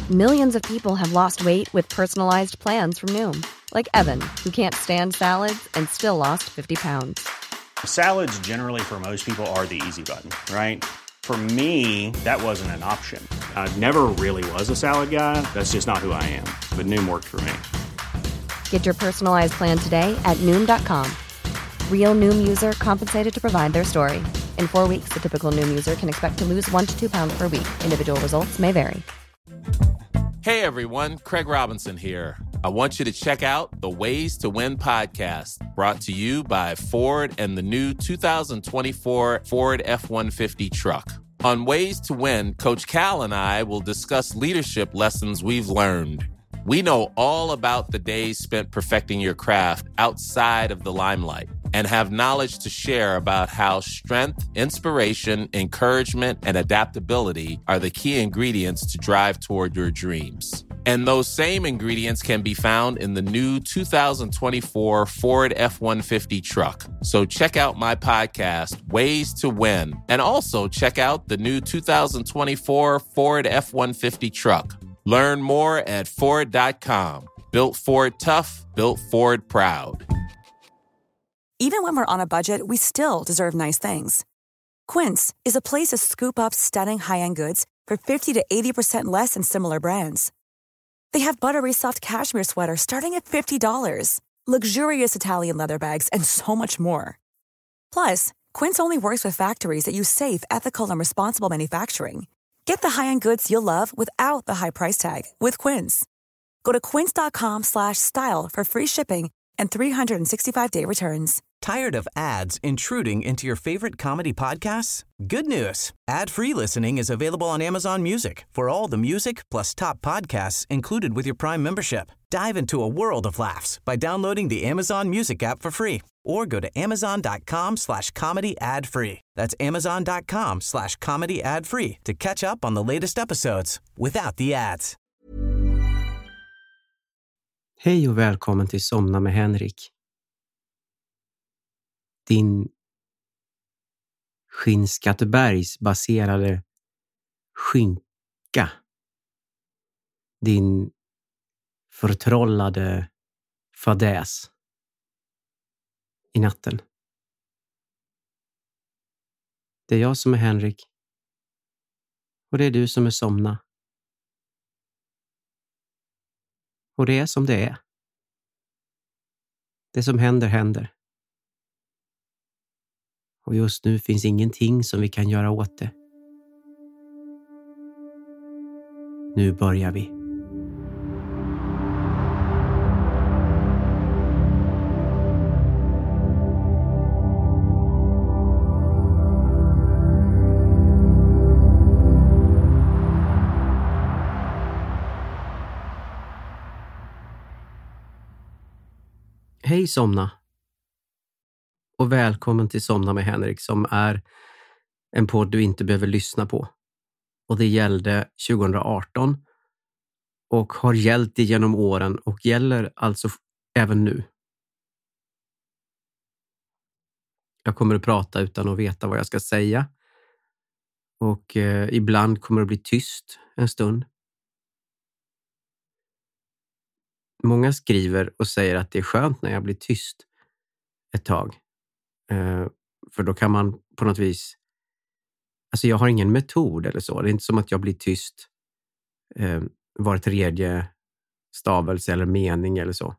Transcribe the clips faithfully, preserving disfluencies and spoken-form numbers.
Millions of people have lost weight with personalized plans from Noom. Like Evan, who can't stand salads and still lost fifty pounds. Salads generally for most people are the easy button, right? For me, that wasn't an option. I never really was a salad guy. That's just not who I am. But Noom worked for me. Get your personalized plan today at Noom dot com. Real Noom user compensated to provide their story. In four weeks, the typical Noom user can expect to lose one to two pounds per week. Individual results may vary. Hey everyone, Craig Robinson here. I want you to check out the Ways to Win podcast, brought to you by Ford and the new two thousand twenty-four Ford F one fifty truck. On Ways to Win, Coach Cal and I will discuss leadership lessons we've learned. We know all about the days spent perfecting your craft outside of the limelight and have knowledge to share about how strength, inspiration, encouragement, and adaptability are the key ingredients to drive toward your dreams. And those same ingredients can be found in the new two thousand twenty-four Ford F one fifty truck. So check out my podcast, Ways to Win, and also check out the new two thousand twenty-four Ford F one fifty truck. Learn more at Ford dot com. Built Ford tough, built Ford proud. Even when we're on a budget, we still deserve nice things. Quince is a place to scoop up stunning high-end goods for fifty to eighty percent less than similar brands. They have buttery soft cashmere sweaters starting at fifty dollars, luxurious Italian leather bags, and so much more. Plus, Quince only works with factories that use safe, ethical, and responsible manufacturing. Get the high-end goods you'll love without the high price tag with Quince. Go to quince dot com slash style for free shipping and three sixty-five day returns. Tired of ads intruding into your favorite comedy podcasts? Good news. Ad-free listening is available on Amazon Music for all the music plus top podcasts included with your Prime membership. Dive into a world of laughs by downloading the Amazon Music app for free or go to amazon dot com slash comedy ad free. That's amazon dot com slash comedy ad free to catch up on the latest episodes without the ads. Hej och välkommen till Somna med Henrik. Din Skinnskattebergs baserade skinka. Din förtrollade fadäs i natten. Det är jag som är Henrik. Och det är du som är Somna. Och det är som det är. Det som händer, händer. Och just nu finns ingenting som vi kan göra åt det. Nu börjar vi. Hej Somna. Och välkommen till Somna med Henrik som är en podd du inte behöver lyssna på. Och det gällde tjugo arton och har gällt genom åren och gäller alltså även nu. Jag kommer att prata utan att veta vad jag ska säga. Och eh, ibland kommer det bli tyst en stund. Många skriver och säger att det är skönt när jag blir tyst ett tag. Eh, för då kan man på något vis... Alltså jag har ingen metod eller så. Det är inte som att jag blir tyst eh, var tredje stavelse eller mening eller så.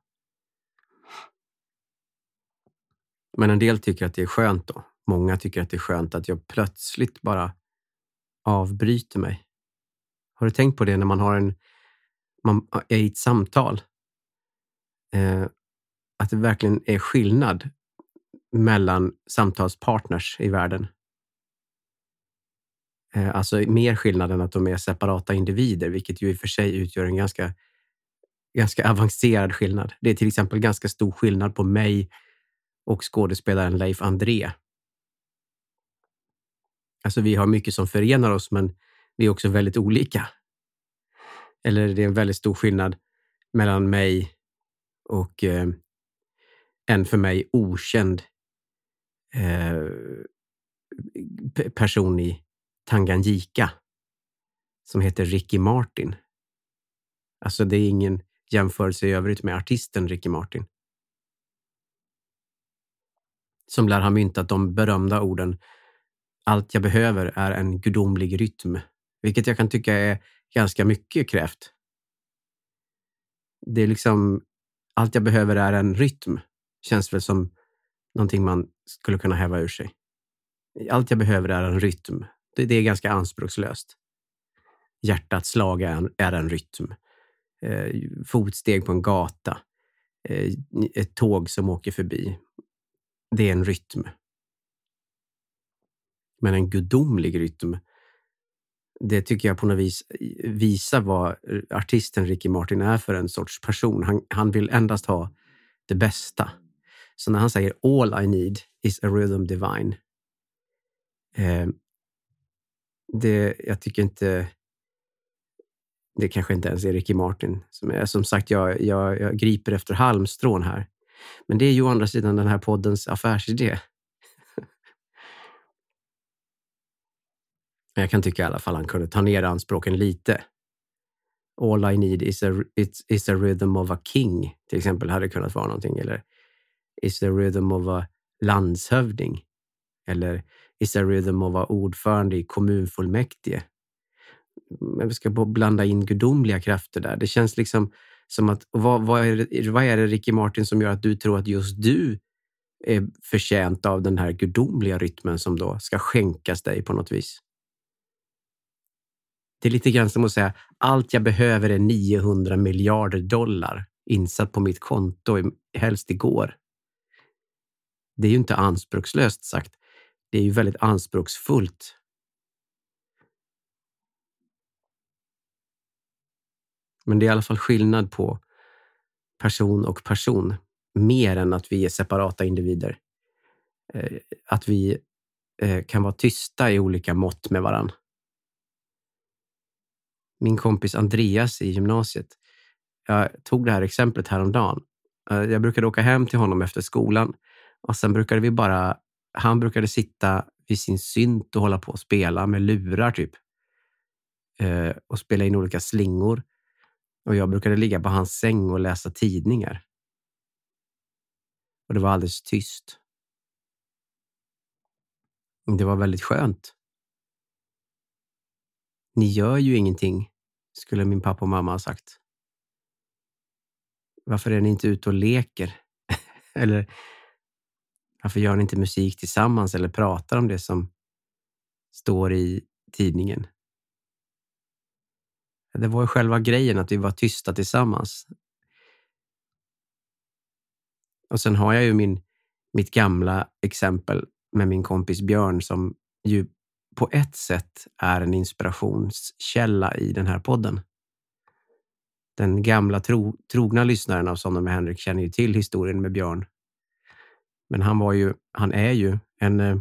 Men en del tycker att det är skönt då. Många tycker att det är skönt att jag plötsligt bara avbryter mig. Har du tänkt på det när man har en... Man är i ett samtal? Eh, att det verkligen är skillnad mellan samtalspartners i världen. Eh, alltså mer skillnad än att de är separata individer, vilket ju i och för sig utgör en ganska, ganska avancerad skillnad. Det är till exempel ganska stor skillnad på mig och skådespelaren Leif André. Alltså vi har mycket som förenar oss, men vi är också väldigt olika. Eller det är en väldigt stor skillnad mellan mig och eh, en för mig okänd eh, person i Tanganyika som heter Ricky Martin. Alltså det är ingen jämförelse i övrigt med artisten Ricky Martin. Som lär ha myntat de berömda orden: allt jag behöver är en gudomlig rytm. Vilket jag kan tycka är ganska mycket krävt. Det är liksom, allt jag behöver är en rytm. Känns väl som någonting man skulle kunna häva ur sig. Allt jag behöver är en rytm. Det, det är ganska anspråkslöst. Hjärtats slag är en, är en rytm. Eh, fotsteg på en gata. Eh, ett tåg som åker förbi. Det är en rytm. Men en gudomlig rytm, det tycker jag på något vis visar vad artisten Ricky Martin är för en sorts person. Han, han vill endast ha det bästa. Så när han säger all I need is a rhythm divine. Eh, det, jag tycker inte, det kanske inte ens är Ricky Martin. Som, är, som sagt, jag, jag, jag griper efter halmstrån här. Men det är ju å andra sidan den här poddens affärsidé. Jag kan tycka i alla fall han kunde ta ner anspråken lite. All I need is a, it's, is a rhythm of a king, till exempel, hade kunnat vara någonting. Eller is the rhythm of a landshövding. Eller is a rhythm of a ordförande i kommunfullmäktige. Men vi ska blanda in gudomliga krafter där. Det känns liksom som att, vad, vad, är det, vad är det Ricky Martin som gör att du tror att just du är förtjänt av den här gudomliga rytmen som då ska skänkas dig på något vis? Det är lite grann som att säga, allt jag behöver är niohundra miljarder dollar insatt på mitt konto, helst igår. Det är ju inte anspråkslöst sagt. Det är ju väldigt anspråksfullt. Men det är i alla fall skillnad på person och person. Mer än att vi är separata individer. Att vi kan vara tysta i olika mått med varann. Min kompis Andreas i gymnasiet. Jag tog det här exemplet häromdagen. Jag brukade åka hem till honom efter skolan. Och sen brukade vi bara... Han brukade sitta vid sin synt och hålla på och spela med lurar typ. Och spela in olika slingor. Och jag brukade ligga på hans säng och läsa tidningar. Och det var alldeles tyst. Det var väldigt skönt. Ni gör ju ingenting, skulle min pappa och mamma ha sagt. Varför är ni inte ute och leker? Eller varför gör ni inte musik tillsammans eller pratar om det som står i tidningen? Det var ju själva grejen att vi var tysta tillsammans. Och sen har jag ju min, mitt gamla exempel med min kompis Björn som ju på ett sätt är en inspirationskälla i den här podden. Den gamla tro, trogna lyssnaren av Sådana med Henrik känner ju till historien med Björn. Men han var ju, han är ju en eh,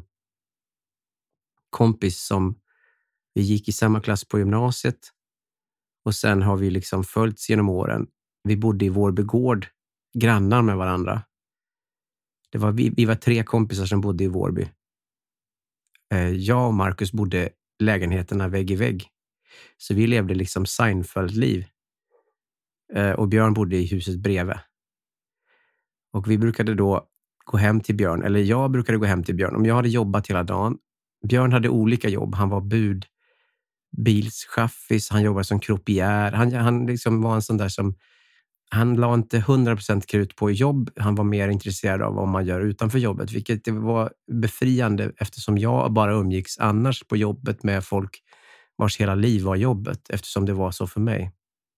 kompis som vi gick i samma klass på gymnasiet. Och sen har vi liksom följts genom åren. Vi bodde i Vårby gård, grannar med varandra. Det var vi, vi var tre kompisar som bodde i Vårby. Eh, jag och Marcus bodde lägenheterna vägg i vägg. Så vi levde liksom Seinfeld-liv. Eh, och Björn bodde i huset bredvid. Och vi brukade då gå hem till Björn. Eller jag brukade gå hem till Björn. Om jag hade jobbat hela dagen. Björn hade olika jobb. Han var bud, bilschaffis. Han jobbade som kropiär. Han, han liksom var en sån där som... Han la inte hundra procent krut på jobb. Han var mer intresserad av vad man gör utanför jobbet. Vilket det var befriande eftersom jag bara umgicks annars på jobbet med folk vars hela liv var jobbet. Eftersom det var så för mig.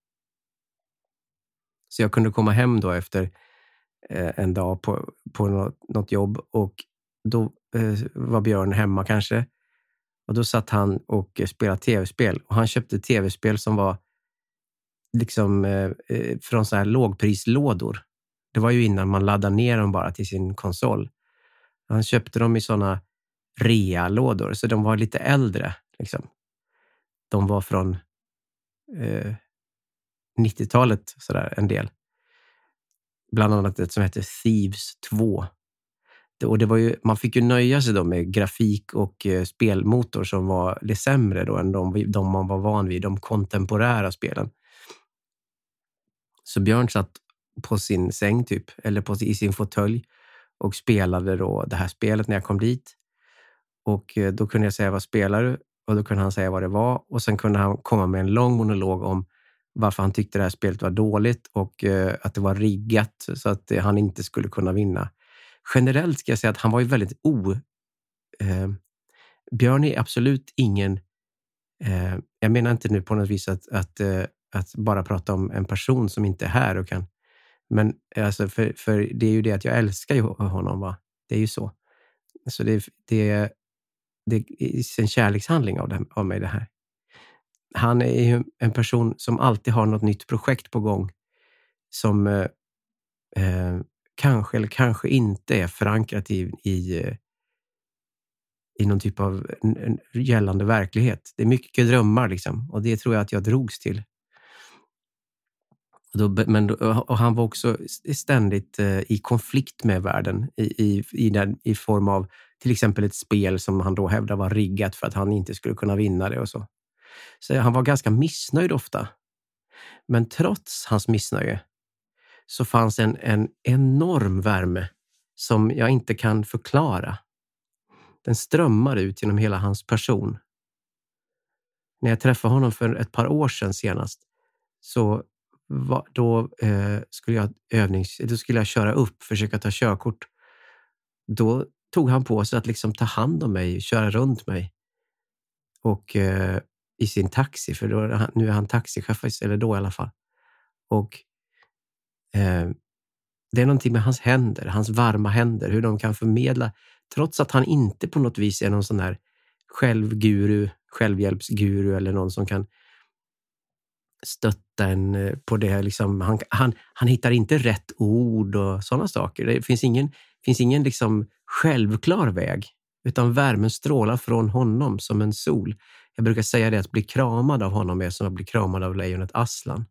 Så jag kunde komma hem då efter eh, en dag på, på något, något jobb. Och då eh, var Björn hemma kanske. Och då satt han och spelade tv-spel. Och han köpte tv-spel som var liksom eh, från så här lågprislådor. Det var ju innan man laddade ner dem bara till sin konsol. Han köpte dem i såna rea-lådor. Så de var lite äldre liksom. De var från eh, nittiotalet sådär en del. Bland annat ett som heter Thieves två. Och det var ju, man fick ju nöja sig då med grafik och eh, spelmotor som var lite sämre då än de, de man var van vid, de kontemporära spelen. Så Björn satt på sin säng typ, eller på, i sin fåtölj och spelade då det här spelet när jag kom dit. Och eh, då kunde jag säga vad spelar du? Och då kunde han säga vad det var. Och sen kunde han komma med en lång monolog om varför han tyckte det här spelet var dåligt och eh, att det var riggat så att eh, han inte skulle kunna vinna. Generellt ska jag säga att han var ju väldigt o... Eh, Björn är absolut ingen... Eh, jag menar inte nu på något vis att, att, eh, att bara prata om en person som inte är här och kan... Men alltså för, för det är ju det att jag älskar ju honom, va? Det är ju så. Så det, det, det är en kärlekshandling av, det, av mig det här. Han är ju en person som alltid har något nytt projekt på gång som eh, eh, kanske eller kanske inte är förankrat i, i, i någon typ av gällande verklighet. Det är mycket drömmar liksom, och det tror jag att jag drogs till. Och, då, men, och han var också ständigt eh, i konflikt med världen i, i, i, den, i form av till exempel ett spel som han då hävdade var riggat för att han inte skulle kunna vinna det och så. Så han var ganska missnöjd ofta. Men trots hans missnöje så fanns en, en enorm värme som jag inte kan förklara. Den strömmar ut genom hela hans person. När jag träffade honom för ett par år sedan senast så var, då, eh, skulle jag övnings, då skulle jag köra upp, försöka ta körkort. Då tog han på sig att liksom ta hand om mig, köra runt mig. Och eh, i sin taxi, för då, nu är han taxichaufför, eller då i alla fall. Och eh, det är någonting med hans händer, hans varma händer, hur de kan förmedla, trots att han inte på något vis är någon sån här självguru, självhjälpsguru eller någon som kan stötta en på det. Liksom, han, han, han hittar inte rätt ord och sådana saker. Det finns ingen, finns ingen liksom självklar väg, utan värmen strålar från honom som en sol. Jag brukar säga det, att bli kramad av honom är som att bli kramad av lejonet Aslan.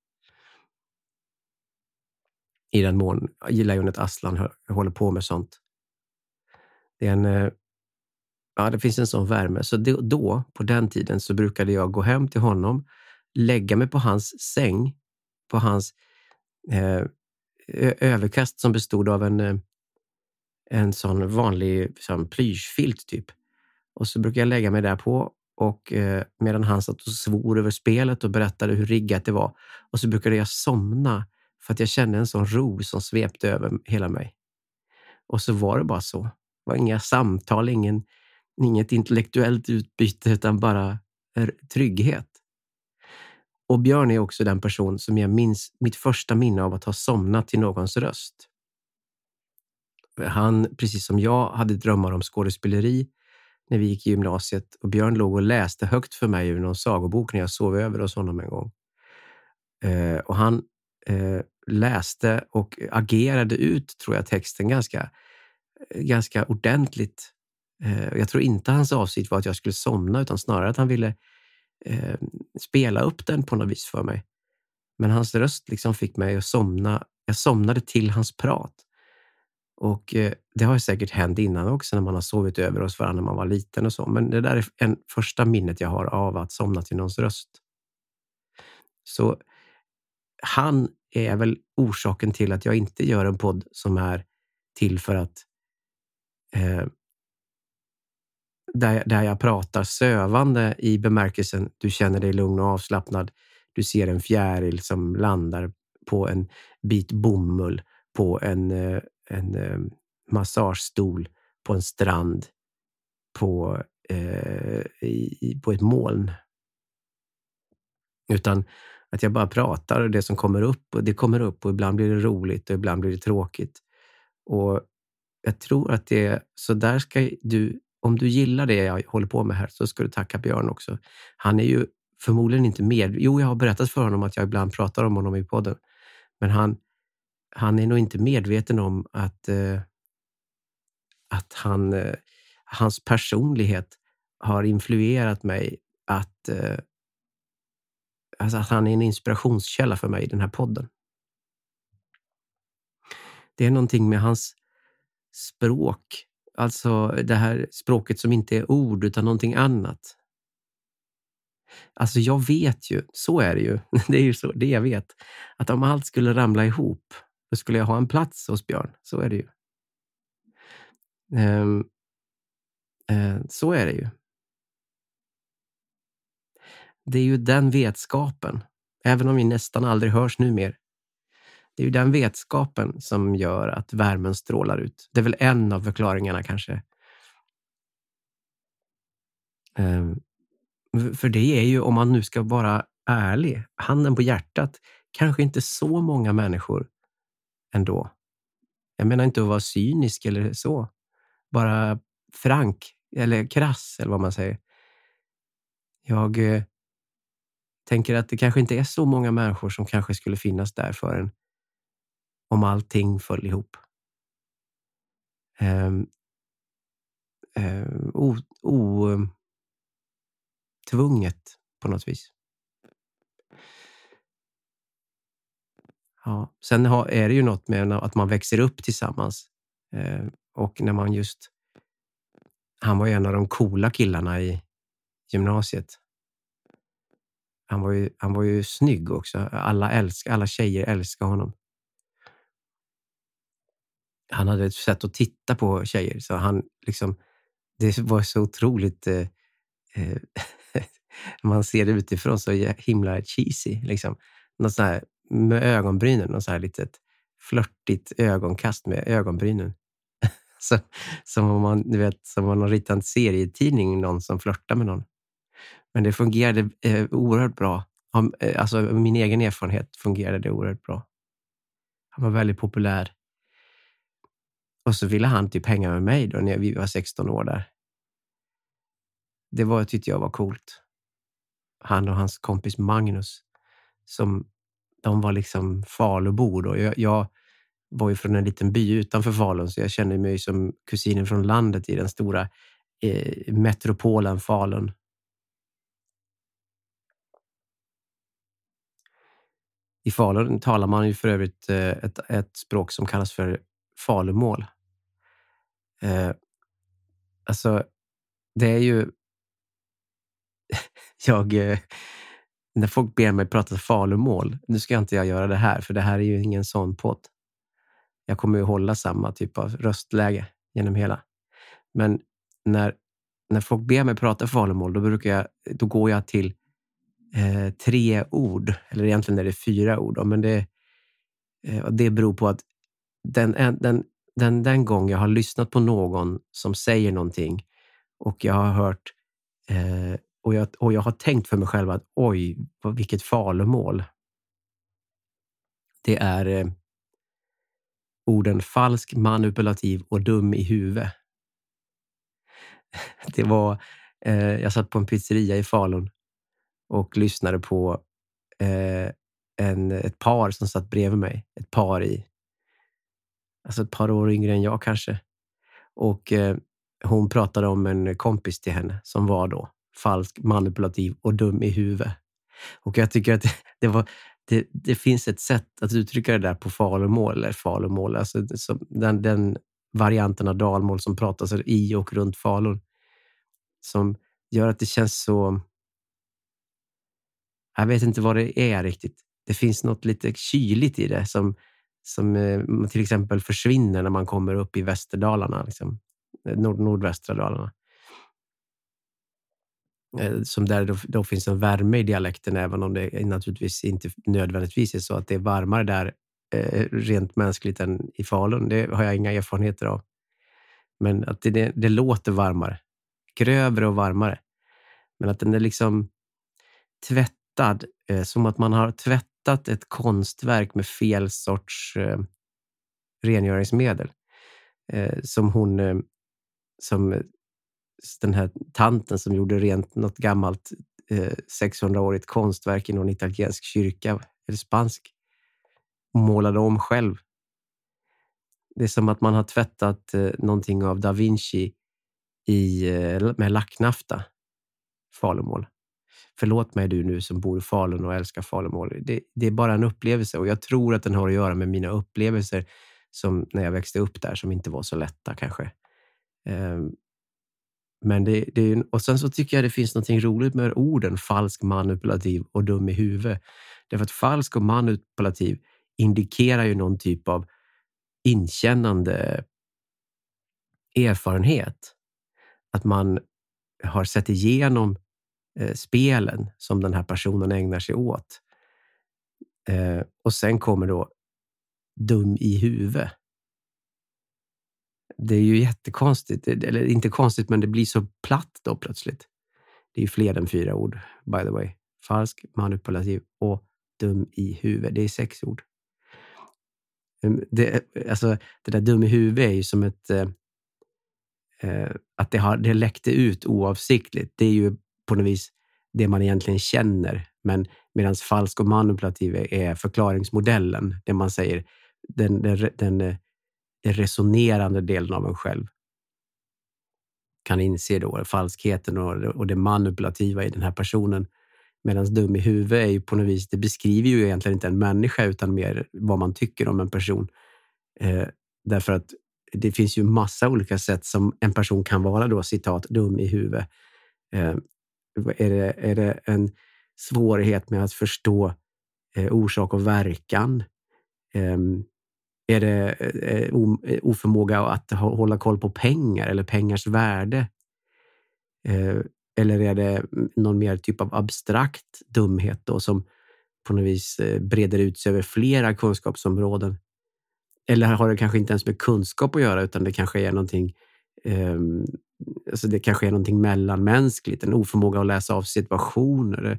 I den mån lejonet Aslan håller på med sånt. Det är en, ja, det finns en sån värme. Så då, då, på den tiden, så brukade jag gå hem till honom, lägga mig på hans säng, på hans eh, överkast som bestod av en, en sån vanlig sån plyschfilt typ. Och så brukade jag lägga mig där på, och eh, medan han satt och svor över spelet och berättade hur riggat det var. Och så brukade jag somna för att jag kände en sån ro som svepte över hela mig. Och så var det bara så. Det var inga samtal, ingen, inget intellektuellt utbyte, utan bara trygghet. Och Björn är också den person som jag minns mitt första minne av att ha somnat till någons röst. Han, precis som jag, hade drömmar om skådespeleri när vi gick i gymnasiet, och Björn låg och läste högt för mig ur någon sagobok när jag sov över hos honom en gång. Eh, och han eh, läste och agerade ut, tror jag, texten ganska, ganska ordentligt. Eh, jag tror inte hans avsikt var att jag skulle somna, utan snarare att han ville eh, spela upp den på något vis för mig. Men hans röst liksom fick mig att somna. Jag somnade till hans prat. Och eh, det har ju säkert hänt innan också, när man har sovit över oss varandra när man var liten och så. Men det där är en första minnet jag har av att somna till någons röst. Så han är väl orsaken till att jag inte gör en podd som är till för att eh, där, där jag pratar sövande i bemärkelsen du känner dig lugn och avslappnad. Du ser en fjäril som landar på en bit bomull på en, en, en massagestol på en strand på, eh, i, på ett moln. Utan att jag bara pratar, och det som kommer upp, och det kommer upp, och ibland blir det roligt och ibland blir det tråkigt. Och jag tror att det är så där ska du, om du gillar det jag håller på med här, så ska du tacka Björn också. Han är ju förmodligen inte med. Jo, jag har berättat för honom att jag ibland pratar om honom i podden. Men han, han är nog inte medveten om att, eh, att han, eh, hans personlighet har influerat mig att, eh, alltså att han är en inspirationskälla för mig i den här podden. Det är någonting med hans språk. Alltså det här språket som inte är ord utan någonting annat. Alltså jag vet ju, så är det ju. Det är ju så, det jag vet. Att om allt skulle ramla ihop, då skulle jag ha en plats hos Björn. Så är det ju. Um, uh, så är det ju. Det är ju den vetskapen, även om vi nästan aldrig hörs nu mer. Det är ju den vetskapen som gör att värmen strålar ut. Det är väl en av förklaringarna kanske. Um, för det är ju, om man nu ska vara ärlig, handen på hjärtat, kanske inte så många människor ändå. Jag menar inte att vara cynisk eller så. Bara frank eller krass eller vad man säger. Jag eh, tänker att det kanske inte är så många människor som kanske skulle finnas där för en om allting föll ihop. Um, um, o, o, um, tvunget på något vis. Ja, sen har, är det ju något med att man växer upp tillsammans. Uh, och när man just... Han var ju en av de coola killarna i gymnasiet. Han var ju, han var ju snygg också. Alla, älsk, alla tjejer älskar honom. Han hade ett sätt att titta på tjejer. Så han liksom... Det var så otroligt... Eh, eh, man ser det utifrån så himla cheesy. Liksom. Något så här med ögonbrynen. Något så här litet flörtigt ögonkast med ögonbrynen. så, som om man, du vet, som om man ritar en serietidning, någon som flörtar med någon. Men det fungerade eh, oerhört bra. Alltså min egen erfarenhet fungerade det oerhört bra. Han var väldigt populär. Och så ville han typ hänga med mig då när vi var sexton år där. Det var, tyckte jag var coolt. Han och hans kompis Magnus, som de var liksom Falubor då. Jag, jag var ju från en liten by utanför Falun, så jag kände mig som kusinen från landet i den stora eh, metropolen Falun. I Falun talar man ju för övrigt eh, ett, ett språk som kallas för falumål. Eh, alltså, det är ju... jag... Eh, när folk ber mig prata falumål, nu ska inte jag göra det här, för det här är ju ingen sån podd. Jag kommer ju hålla samma typ av röstläge genom hela. Men när, när folk ber mig prata falumål, då brukar jag, då går jag till eh, tre ord, eller egentligen är det fyra ord då, men det, eh, det beror på att den, den, den, den gång jag har lyssnat på någon som säger någonting och jag har hört eh, och, jag, och jag har tänkt för mig själv att oj, vilket falumål. Det är eh, orden falsk, manipulativ och dum i huvudet. Det var, eh, jag satt på en pizzeria i Falun och lyssnade på eh, en, ett par som satt bredvid mig. Ett par i, alltså ett par år yngre än jag kanske. Och eh, hon pratade om en kompis till henne som var då falsk, manipulativ och dum i huvudet. Och jag tycker att det, det var... Det, det finns ett sätt att uttrycka det där på falumål eller falumål. Alltså den, den varianten av dalmål som pratas i och runt Falun. Som gör att det känns så... Jag vet inte vad det är riktigt. Det finns något lite kyligt i det som, som till exempel försvinner när man kommer upp i Västerdalarna. Liksom, nord, nordvästra Dalarna. Som där då, då finns en värme i dialekten, även om det naturligtvis inte nödvändigtvis är så att det är varmare där eh, rent mänskligt än i Falun. Det har jag inga erfarenheter av. Men att det, det, det låter varmare. Grövre och varmare. Men att den är liksom tvättad. Eh, som att man har tvättat ett konstverk med fel sorts eh, rengöringsmedel. Eh, som hon... Eh, som... den här tanten som gjorde rent något gammalt eh, sexhundraårigt konstverk i någon italiensk kyrka eller spansk, målade om själv. Det är som att man har tvättat eh, någonting av Da Vinci i, eh, med lacknafta. Falumål. Förlåt mig du nu som bor i Falun och älskar falumål. Det, det är bara en upplevelse, och jag tror att den har att göra med mina upplevelser som när jag växte upp där, som inte var så lätta kanske. Eh, Men det, det är, och sen så tycker jag det finns något roligt med orden falsk, manipulativ och dum i huvudet. Därför att falsk och manipulativ indikerar ju någon typ av inkännande erfarenhet. Att man har sett igenom eh, spelen som den här personen ägnar sig åt. Eh, och sen kommer då dum i huvudet. Det är ju jättekonstigt, eller inte konstigt, men det blir så platt då plötsligt. Det är ju fler än fyra ord, by the way. Falsk, manipulativ och dum i huvudet. Det är sex ord. Det, alltså, det där dum i huvudet är ju som ett... Eh, att det, har, det läckte ut oavsiktligt. Det är ju på något vis det man egentligen känner. Men medan falsk och manipulativ är förklaringsmodellen. Det man säger, den, den, den, den resonerande delen av en själv kan inse då falskheten och, och det manipulativa i den här personen. Medan dum i huvudet är ju på något vis, det beskriver ju egentligen inte en människa utan mer vad man tycker om en person. Eh, därför att det finns ju massa olika sätt som en person kan vara då, citat, dum i huvudet. Eh, är, det, är det en svårighet med att förstå eh, orsak och verkan? Eh, är det eh, oförmåga att hålla koll på pengar eller pengars värde? Eh, eller är det någon mer typ av abstrakt dumhet då som på något vis eh, breder ut sig över flera kunskapsområden? Eller har det kanske inte ens med kunskap att göra utan det kanske är någonting eh, alltså det kanske är någonting mellanmänskligt, en oförmåga att läsa av situationer.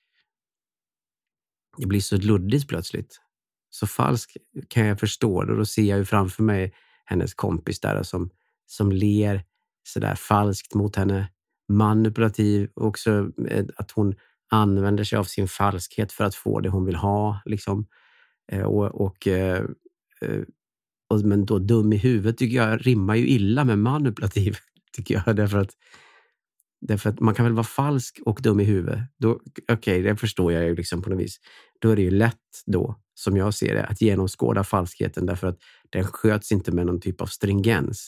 Det blir så luddigt plötsligt. Så falsk kan jag förstå det, och då ser jag ju framför mig hennes kompis där som, som ler sådär falskt mot henne. Manipulativ också, att hon använder sig av sin falskhet för att få det hon vill ha liksom. Och, och, och men då dum i huvudet tycker jag rimmar ju illa med manipulativ tycker jag, därför att därför att man kan väl vara falsk och dum i huvudet. Då okej, okay, det förstår jag ju liksom på något vis. Då är det ju lätt då, som jag ser det, att genomskåda falskheten därför att den sköts inte med någon typ av stringens.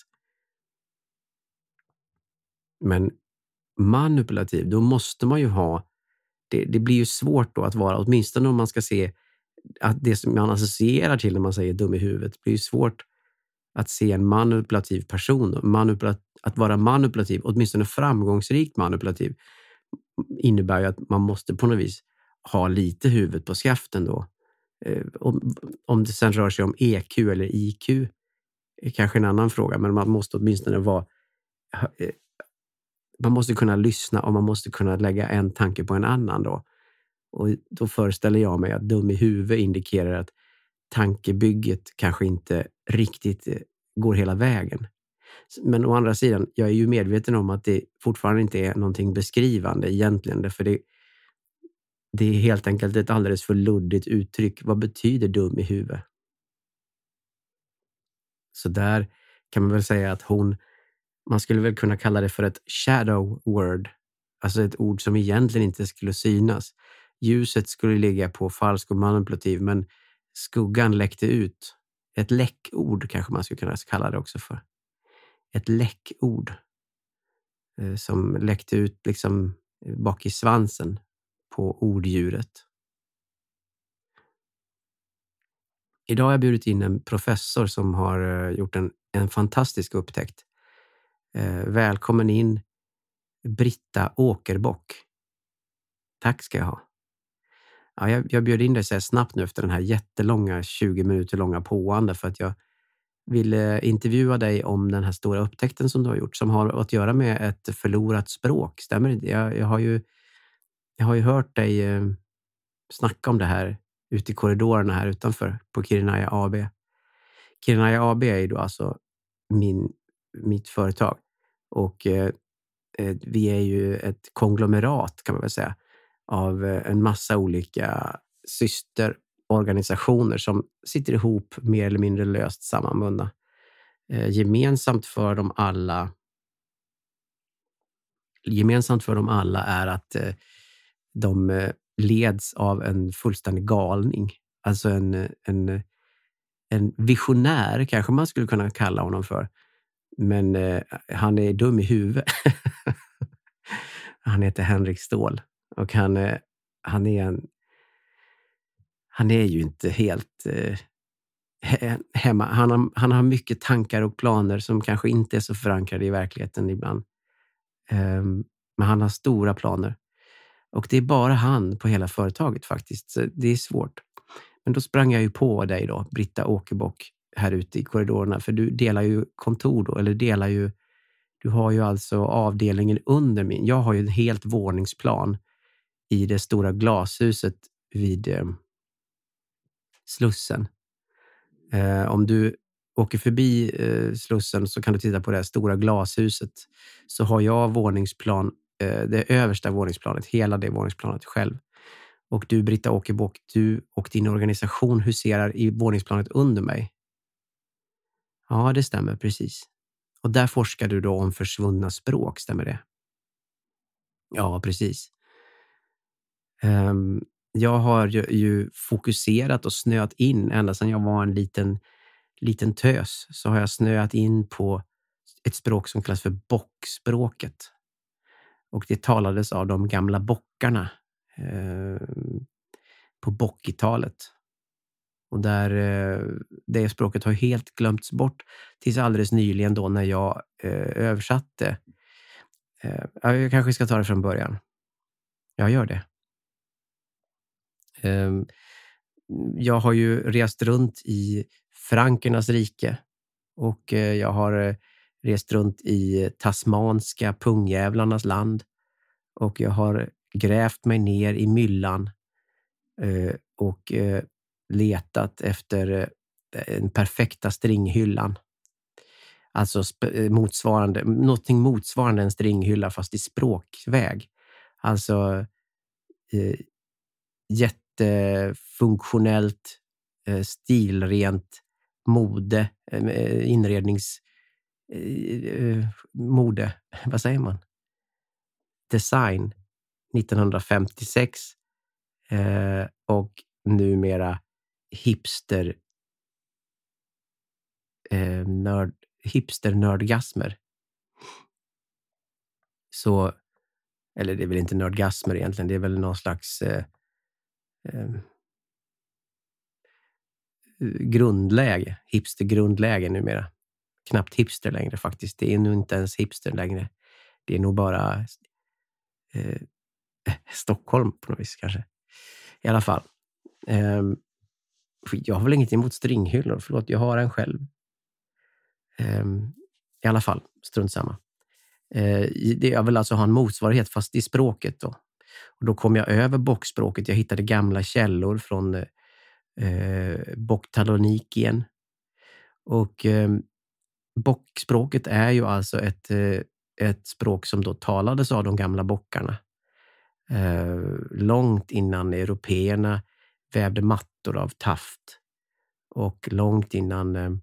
Men manipulativ, då måste man ju ha det, det blir ju svårt då att vara, åtminstone om man ska se att det som man associerar till när man säger dum i huvudet, blir ju svårt att se en manipulativ person. Manipula- att vara manipulativ, åtminstone framgångsrikt manipulativ, innebär ju att man måste på något vis ha lite huvud på skaften då. Eh, om, om det sen rör sig om E Q eller I Q är kanske en annan fråga, men man måste åtminstone vara eh, man måste kunna lyssna och man måste kunna lägga en tanke på en annan då. Och då föreställer jag mig att dum i huvudet indikerar att tankebygget kanske inte riktigt går hela vägen. Men å andra sidan, jag är ju medveten om att det fortfarande inte är någonting beskrivande egentligen. För det, det är helt enkelt ett alldeles för luddigt uttryck. Vad betyder dum i huvudet? Så där kan man väl säga att hon, man skulle väl kunna kalla det för ett shadow word. Alltså ett ord som egentligen inte skulle synas. Ljuset skulle ligga på falsk och manipulativ, men skuggan läckte ut. Ett läckord kanske man skulle kunna kalla det också för. Ett läckord eh, som läckte ut liksom bak i svansen på orddjuret. Idag har jag bjudit in en professor som har eh, gjort en, en fantastisk upptäckt. Eh, välkommen in, Britta Åkerbock. Tack ska jag ha. Ja, jag, jag bjöd in dig så här snabbt nu efter den här jättelånga, tjugo minuter långa påande för att jag ville intervjua dig om den här stora upptäckten som du har gjort som har att göra med ett förlorat språk. Stämmer det? Jag, jag, har, ju, jag har ju hört dig eh, snacka om det här ute i korridorerna här utanför på Kirinaya A B. Kirinaya A B är ju då alltså min, mitt företag och eh, vi är ju ett konglomerat kan man väl säga av en massa olika systerorganisationer som sitter ihop mer eller mindre löst sammanbundna. Eh, gemensamt för dem alla gemensamt för dem alla är att eh, de eh, leds av en fullständig galning. Alltså en, en, en visionär kanske man skulle kunna kalla honom för. Men eh, han är dum i huvudet. Han heter Henrik Ståhl. Och han, eh, han är en... Han är ju inte helt eh, he- hemma. Han har, han har mycket tankar och planer som kanske inte är så förankrade i verkligheten ibland. Um, men han har stora planer. Och det är bara han på hela företaget faktiskt. Så det är svårt. Men då sprang jag ju på dig då, Britta Åkerbock, här ute i korridorerna. För du delar ju kontor då, eller delar ju... Du har ju alltså avdelningen under min. Jag har ju en helt våningsplan i det stora glashuset vid eh, Slussen. Eh, om du åker förbi eh, Slussen så kan du titta på det här stora glashuset. Så har jag våningsplan, eh, det översta våningsplanet, hela det våningsplanet själv. Och du, Britta Åkerbock, du och din organisation huserar i våningsplanet under mig. Ja, det stämmer precis. Och där forskar du då om försvunna språk, stämmer det? Ja, precis. Um, jag har ju, ju fokuserat och snöat in ända sedan jag var en liten, liten tös. Så har jag snöat in på ett språk som kallas för bockspråket. Och det talades av de gamla bockarna eh, på bockitalet. Och där, eh, det språket har helt glömts bort tills alldeles nyligen då när jag eh, översatte. Eh, jag kanske ska ta det från början. Jag gör det. Eh, jag har ju rest runt i frankernas rike och eh, jag har eh, rest runt i tasmanska pungjävlarnas land och jag har grävt mig ner i myllan eh, och eh, letat efter eh, den perfekta stringhyllan. Alltså sp- motsvarande, någonting motsvarande en stringhylla fast i språkväg. Alltså eh, jättefunktionellt, eh, stilrent mode, eh, inrednings eh, mode, vad säger man? Design nittonhundrafemtiosex eh, och numera hipster eh, nörd, hipster-nördgasmer. Så, eller det är väl inte nördgasmer egentligen, det är väl någon slags eh, eh, grundläge, hipster-grundläge numera. Knappt hipster längre faktiskt, det är nog inte ens hipster längre. Det är nog bara eh, Stockholm på något vis kanske. I alla fall. Eh, jag har väl inget emot stringhyllor, förlåt, jag har en själv. Eh, I alla fall, strunt samma. Eh, det, jag vill alltså ha en motsvarighet fast i språket då. Och då kom jag över bockspråket. Jag hittade gamla källor från eh, Boktalonikien. Och eh, bockspråket är ju alltså ett, eh, ett språk som då talades av de gamla bockarna. Eh, långt innan européerna vävde mattor av taft. Och långt innan eh,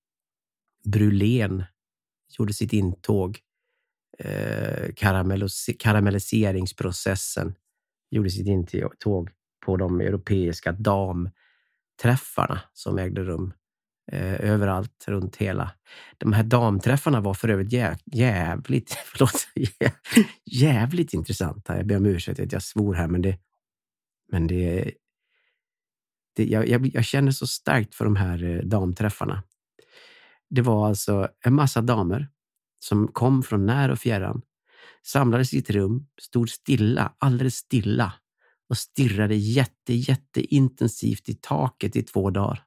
Brulén gjorde sitt intåg. Eh, karamellis- karamelliseringsprocessen gjorde sitt intåg på de europeiska damträffarna som ägde rum eh, överallt runt hela. De här damträffarna var för övrigt jä- jävligt, förlåt, jävligt intressanta. Jag ber om ursäkt att jag svor här, men det, men det, det jag, jag, jag känner så starkt för de här eh, damträffarna. Det var alltså en massa damer som kom från när och fjärran, samlades i ett rum, stod stilla, alldeles stilla och stirrade jätte, jätte intensivt i taket i två dagar.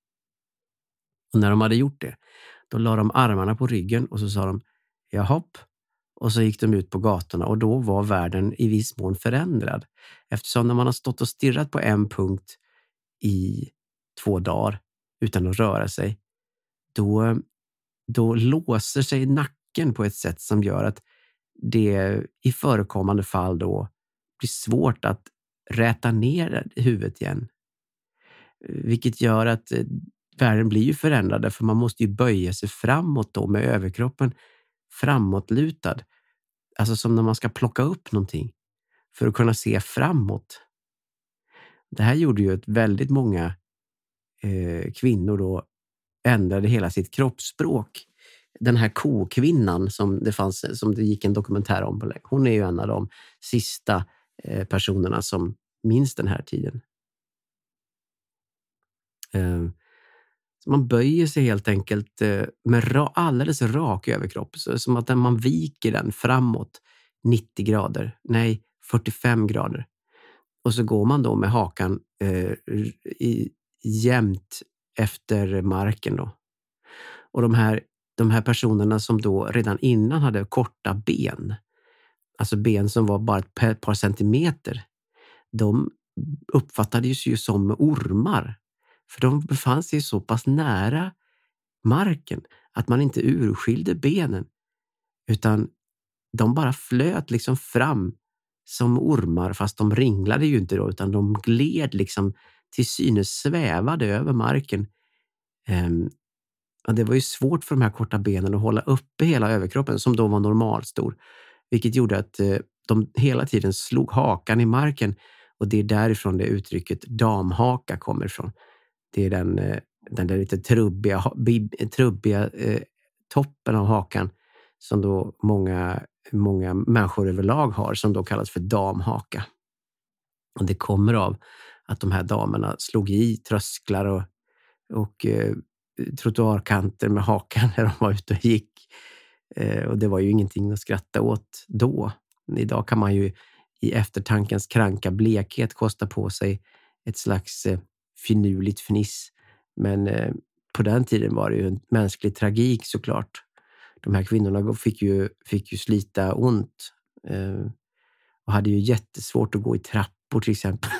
Och när de hade gjort det, då la de armarna på ryggen och så sa de, ja hopp, och så gick de ut på gatorna och då var världen i viss mån förändrad. Eftersom när man har stått och stirrat på en punkt i två dagar utan att röra sig, då, då låser sig nacken på ett sätt som gör att det i förekommande fall då blir svårt att räta ner huvudet igen. Vilket gör att världen blir ju förändrad, för man måste ju böja sig framåt då med överkroppen framåtlutad. Alltså som när man ska plocka upp någonting för att kunna se framåt. Det här gjorde ju att väldigt många eh, kvinnor då ändrade hela sitt kroppsspråk den här kokvinnan som det fanns, som det gick en dokumentär om på, hon är ju en av de sista eh, personerna som minns den här tiden. Eh, så man böjer sig helt enkelt eh, med ra- alldeles rak överkropp, så, som att man viker den framåt nittio grader, nej fyrtiofem grader. Och så går man då med hakan eh, i, jämnt efter marken då. Och de här, de här personerna som då redan innan hade korta ben, alltså ben som var bara ett par, par centimeter, de uppfattades ju som ormar. För de befann sig så pass nära marken att man inte urskilde benen, utan de bara flöt liksom fram som ormar, fast de ringlade ju inte då, utan de gled liksom till synes svävade över marken. Um, och det var ju svårt för de här korta benen att hålla uppe hela överkroppen som då var normalstor, vilket gjorde att uh, de hela tiden slog hakan i marken, och det är därifrån det uttrycket damhaka kommer ifrån. Det är den, uh, den där lite trubbiga, bib, trubbiga uh, toppen av hakan som då många många människor överlag har, som då kallas för damhaka. Och det kommer av att de här damerna slog i trösklar och, och eh, trottoarkanter med hakan när de var ute och gick. Eh, och det var ju ingenting att skratta åt då. Idag kan man ju i eftertankens kranka blekhet kosta på sig ett slags eh, finurligt fniss. Men eh, på den tiden var det ju en mänsklig tragik såklart. De här kvinnorna fick ju, fick ju slita ont eh, och hade ju jättesvårt att gå i trappor till exempel.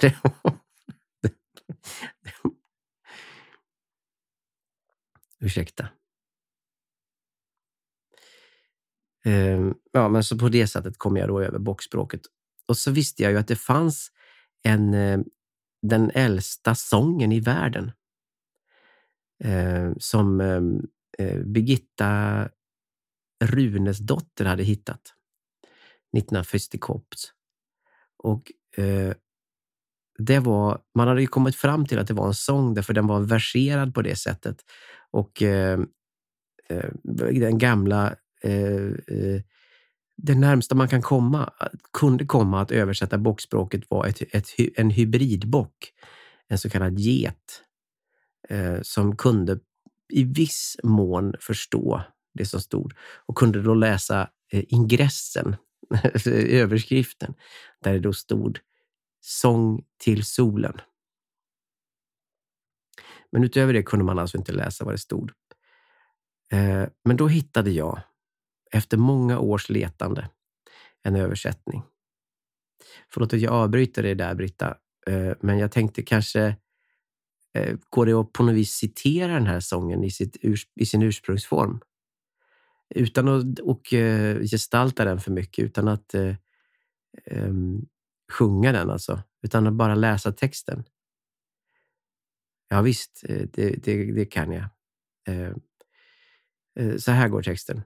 Ursäkta. Eh, ja, men så på det sättet kom jag då över boxspråket. Och så visste jag ju att det fanns en, eh, den äldsta sången i världen. Eh, som eh, Birgitta Runes dotter hade hittat nittonhundrafyrtio. Och eh, det var, man hade ju kommit fram till att det var en sång därför den var verserad på det sättet. Och eh, eh, den gamla eh, eh, det närmsta man kan komma kunde komma att översätta bockspråket var ett, ett, en hybridbock, en så kallad get, eh, som kunde i viss mån förstå det som stod och kunde då läsa eh, ingressen, överskriften, där det då stod sång till solen. Men utöver det kunde man alltså inte läsa vad det stod. Eh, men då hittade jag, efter många års letande, en översättning. Förlåt att jag avbryter det där, Britta, eh, men jag tänkte kanske eh, går det att på något vis citera den här sången i, sitt urs- i sin ursprungsform? Utan att och, uh, gestalta den för mycket, utan att uh, um, sjunga den alltså, utan att bara läsa texten. Ja visst, det, det, det kan jag. Uh, uh, så här går texten.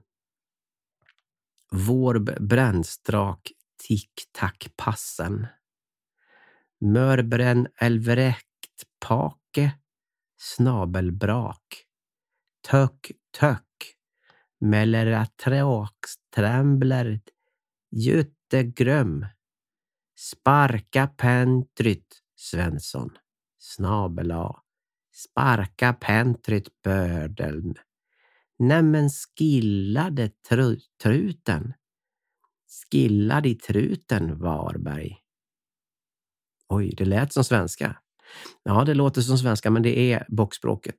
Vår brännstrak tick-tack-passen. Mörbren elvrekt pake, snabelbrak. Tök, tök. Mellera tråksträmbler, Götegröm, sparka pentryt, Svensson, snabela, sparka pentryt bördeln, nämen skillade tru, truten, skillade i truten, Varberg. Oj, det lät som svenska. Ja, det låter som svenska, men det är bockspråket.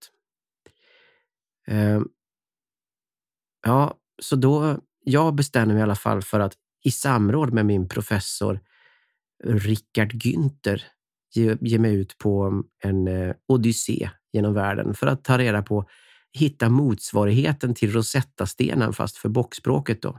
Um, Ja, så då, jag bestämde mig i alla fall för att i samråd med min professor Richard Günther ge, ge mig ut på en eh, odyssé genom världen för att ta reda på, hitta motsvarigheten till Rosetta-stenen fast för bockspråket då.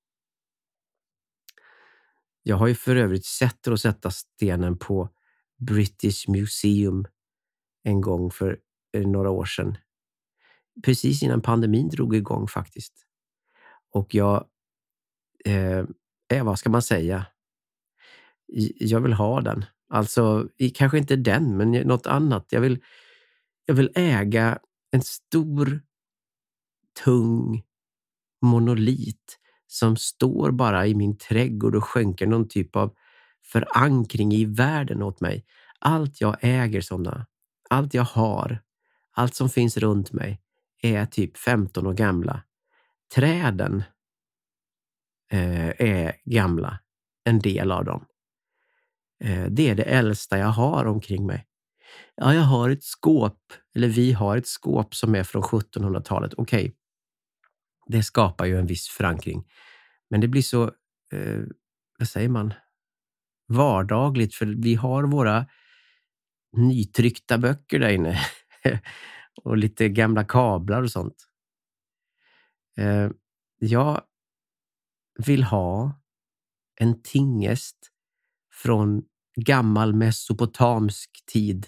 Jag har ju för övrigt sett Rosetta-stenen på British Museum en gång för eh, några år sedan. Precis innan pandemin drog igång faktiskt. Och jag, eh, vad ska man säga? Jag vill ha den. Alltså, kanske inte den, men något annat. Jag vill, jag vill äga en stor, tung monolit som står bara i min trädgård och skänker någon typ av förankring i världen åt mig. Allt jag äger sådana, allt jag har, allt som finns runt mig är typ femton år gamla. Träden eh, är gamla, en del av dem. Eh, det är det äldsta jag har omkring mig. Ja, jag har ett skåp, eller vi har ett skåp som är från sjuttonhundratalet. Okej, okay. Det skapar ju en viss förankring. Men det blir så, eh, vad säger man, vardagligt, för vi har våra nytryckta böcker där inne. Och lite gamla kablar och sånt. Eh, jag vill ha en tingest från gammal mesopotamsk tid.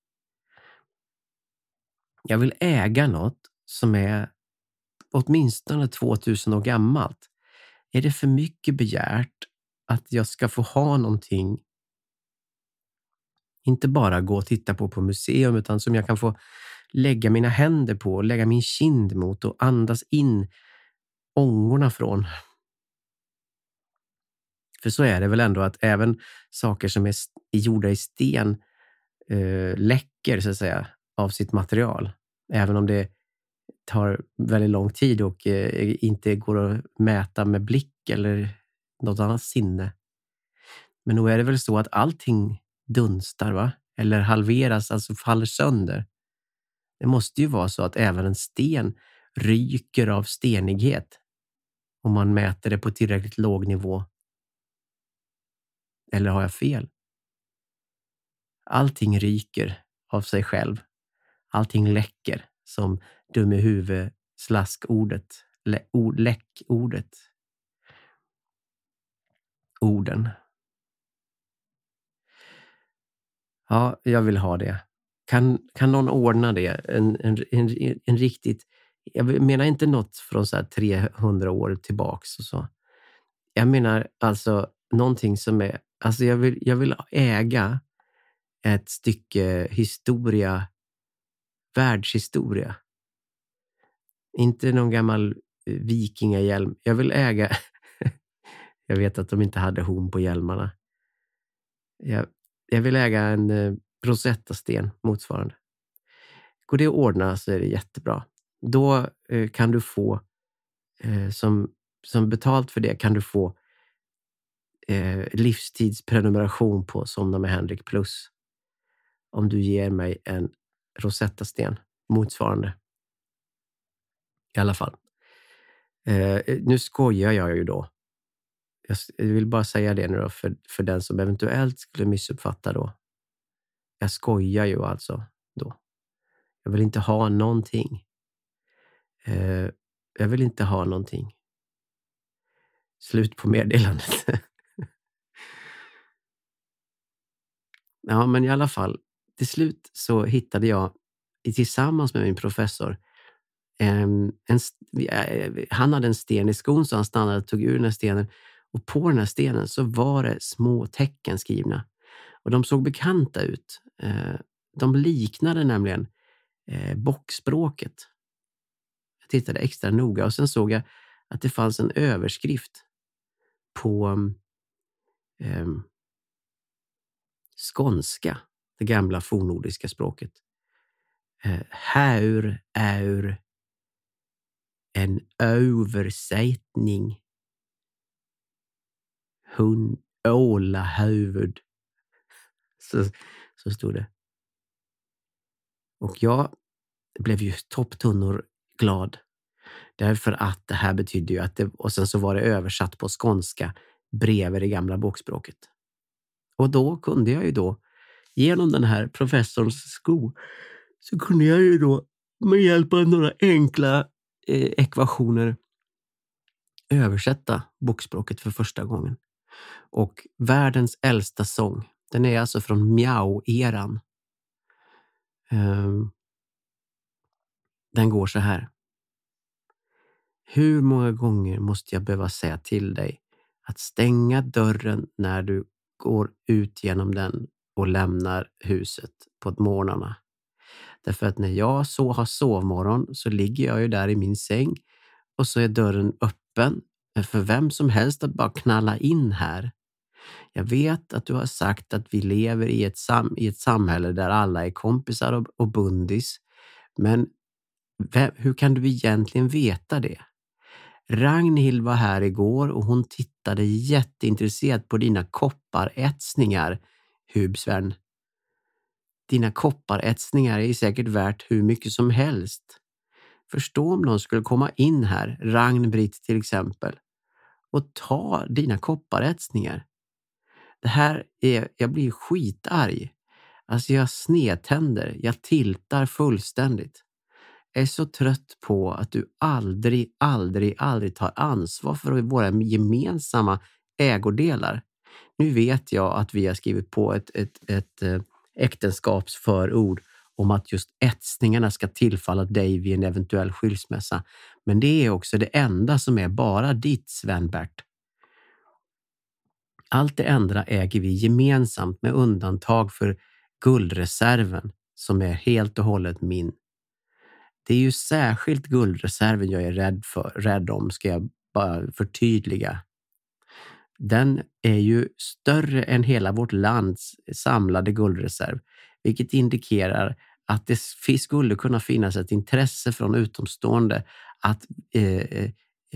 Jag vill äga något som är åtminstone tvåtusen år gammalt. Är det för mycket begärt att jag ska få ha någonting, inte bara gå och titta på på museum, utan som jag kan få lägga mina händer på, lägga min kind mot och andas in ångorna från. För så är det väl ändå att även saker som är gjorda i sten eh, läcker så att säga av sitt material. Även om det tar väldigt lång tid och eh, inte går att mäta med blick eller något annat sinne. Men nog är det väl så att allting dunstar, va? Eller halveras, alltså faller sönder. Det måste ju vara så att även en sten ryker av stenighet om man mäter det på tillräckligt låg nivå. Eller har jag fel? Allting ryker av sig själv. Allting läcker, som dum i huvud slaskordet, lä, ord, läckordet. Orden. Ja, jag vill ha det. Kan, kan någon ordna det? En, en, en, en riktigt... Jag menar inte något från så här trehundra år tillbaks och så. Jag menar alltså någonting som är... Alltså jag vill, jag vill äga ett stycke historia, världshistoria. Inte någon gammal vikingahjälm. Jag vill äga... Jag vet att de inte hade horn på hjälmarna. Jag, jag vill äga en eh, Rosetta-sten motsvarande. Går det att ordna så är det jättebra. Då eh, kan du få, eh, som, som betalt för det kan du få eh, livstidsprenumeration på Somna med Henrik Plus. Om du ger mig en Rosetta-sten motsvarande. I alla fall. Eh, nu skojar jag ju då. Jag vill bara säga det nu då för, för den som eventuellt skulle missuppfatta då. Jag skojar ju alltså då. Jag vill inte ha någonting. Eh, jag vill inte ha någonting. Slut på meddelandet. Ja, men i alla fall. Till slut så hittade jag tillsammans med min professor en, en, han hade en sten i skon så han stannade och tog ur den här stenen. Och på den här stenen så var det små tecken skrivna. Och de såg bekanta ut. De liknade nämligen bockspråket. Jag tittade extra noga och sen såg jag att det fanns en överskrift på um, skånska, det gamla fornnordiska språket. Uh, Här är en översättning. Hon åla huvud. Så, så stod det. Och jag blev ju topptunnor glad. Därför att det här betyder ju att det, och sen så var det översatt på skånska bredvid det gamla bokspråket. Och då kunde jag ju då, genom den här professorns sko, så kunde jag ju då med hjälp av några enkla eh, ekvationer översätta bokspråket för första gången. Och världens äldsta sång, den är alltså från Miao-eran. Um, den går så här. Hur många gånger måste jag behöva säga till dig att stänga dörren när du går ut genom den och lämnar huset på morgnarna? Därför att när jag så har sovmorgon så ligger jag ju där i min säng och så är dörren öppen för vem som helst att bara knalla in här. Jag vet att du har sagt att vi lever i ett, sam- i ett samhälle där alla är kompisar och, och bundis. Men vem, hur kan du egentligen veta det? Ragnhild var här igår och hon tittade jätteintresserat på dina kopparätsningar, Hubsvärn. Dina kopparätsningar är säkert värt hur mycket som helst. Förstå om någon skulle komma in här, Ragnbritt till exempel, och ta dina kopparätsningar. Det här är, jag blir skitarg. Alltså jag snedtänder, jag tiltar fullständigt. Jag är så trött på att du aldrig, aldrig, aldrig tar ansvar för våra gemensamma ägodelar. Nu vet jag att vi har skrivit på ett, ett, ett äktenskapsförord om att just etsningarna ska tillfalla dig vid en eventuell skilsmässa. Men det är också det enda som är bara ditt, Sven-Bert. Allt det andra äger vi gemensamt med undantag för guldreserven som är helt och hållet min. Det är ju särskilt guldreserven jag är rädd för, rädd om, ska jag bara förtydliga. Den är ju större än hela vårt lands samlade guldreserv, vilket indikerar att det skulle kunna finnas ett intresse från utomstående att eh, eh,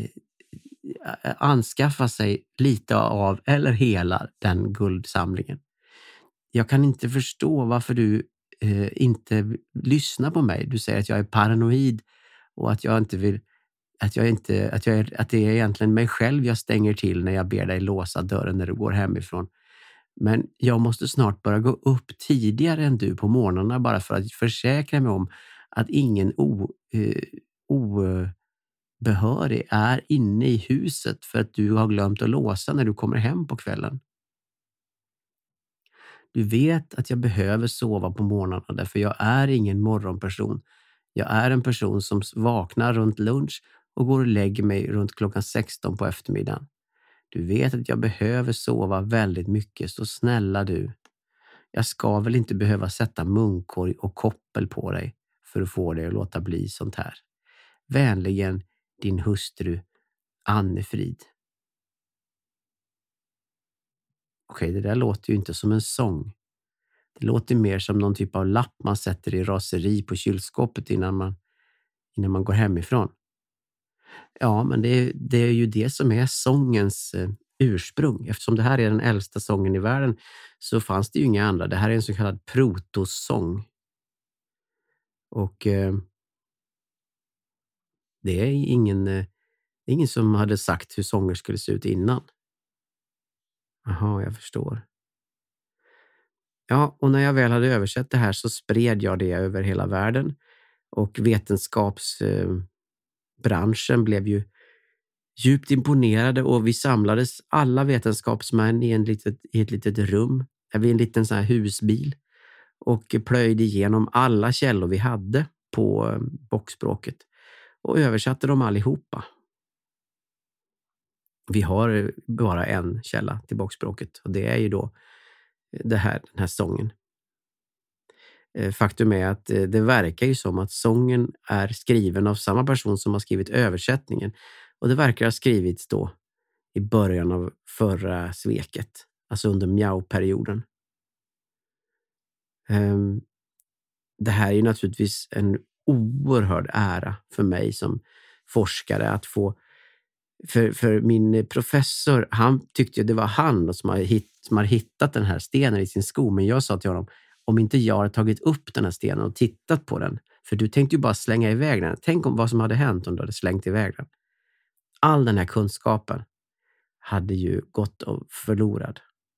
anskaffa sig lite av eller hela den guldsamlingen. Jag kan inte förstå varför du eh, inte lyssnar på mig. Du säger att jag är paranoid och att jag inte vill att jag inte att jag är, att det är egentligen mig själv jag stänger till när jag ber dig låsa dörren när du går hemifrån. Men jag måste snart börja gå upp tidigare än du på morgnarna bara för att försäkra mig om att ingen o, eh, obehörig är inne i huset för att du har glömt att låsa när du kommer hem på kvällen. Du vet att jag behöver sova på morgnarna därför jag är ingen morgonperson. Jag är en person som vaknar runt lunch och går och lägger mig runt klockan sexton på eftermiddagen. Du vet att jag behöver sova väldigt mycket, så snälla du. Jag ska väl inte behöva sätta munkorg och koppel på dig för att få dig att låta bli sånt här. Vänligen din hustru Anne-Frid. Okej, det där låter ju inte som en sång. Det låter mer som någon typ av lapp man sätter i raseri på kylskåpet innan man, innan man går hemifrån. Ja, men det är, det är ju det som är sångens eh, ursprung. Eftersom det här är den äldsta sången i världen så fanns det ju inga andra. Det här är en så kallad protosång. Och eh, det är ingen, eh, ingen som hade sagt hur sånger skulle se ut innan. Jaha, jag förstår. Ja, och när jag väl hade översatt det här så spred jag det över hela världen. Och vetenskapsbranschen eh, blev ju djupt imponerade och vi samlades alla vetenskapsmän i, en litet, i ett litet rum, vid en liten sån här husbil och plöjde igenom alla källor vi hade på eh, bockspråket och översatte dem allihopa. Vi har bara en källa till bockspråket och det är ju då det här, den här sången. Faktum är att det verkar ju som att sången är skriven av samma person som har skrivit översättningen. Och det verkar ha skrivits då i början av förra sveket. Alltså under Miao-perioden. Det här är ju naturligtvis en oerhörd ära för mig som forskare att få. För, för min professor, han tyckte ju det var han som har, hitt, som har hittat den här stenen i sin sko. Men jag sa till honom, om inte jag har tagit upp den här stenen och tittat på den. För du tänkte ju bara slänga iväg den. Tänk om vad som hade hänt om du hade slängt iväg den. All den här kunskapen hade ju gått förlorad.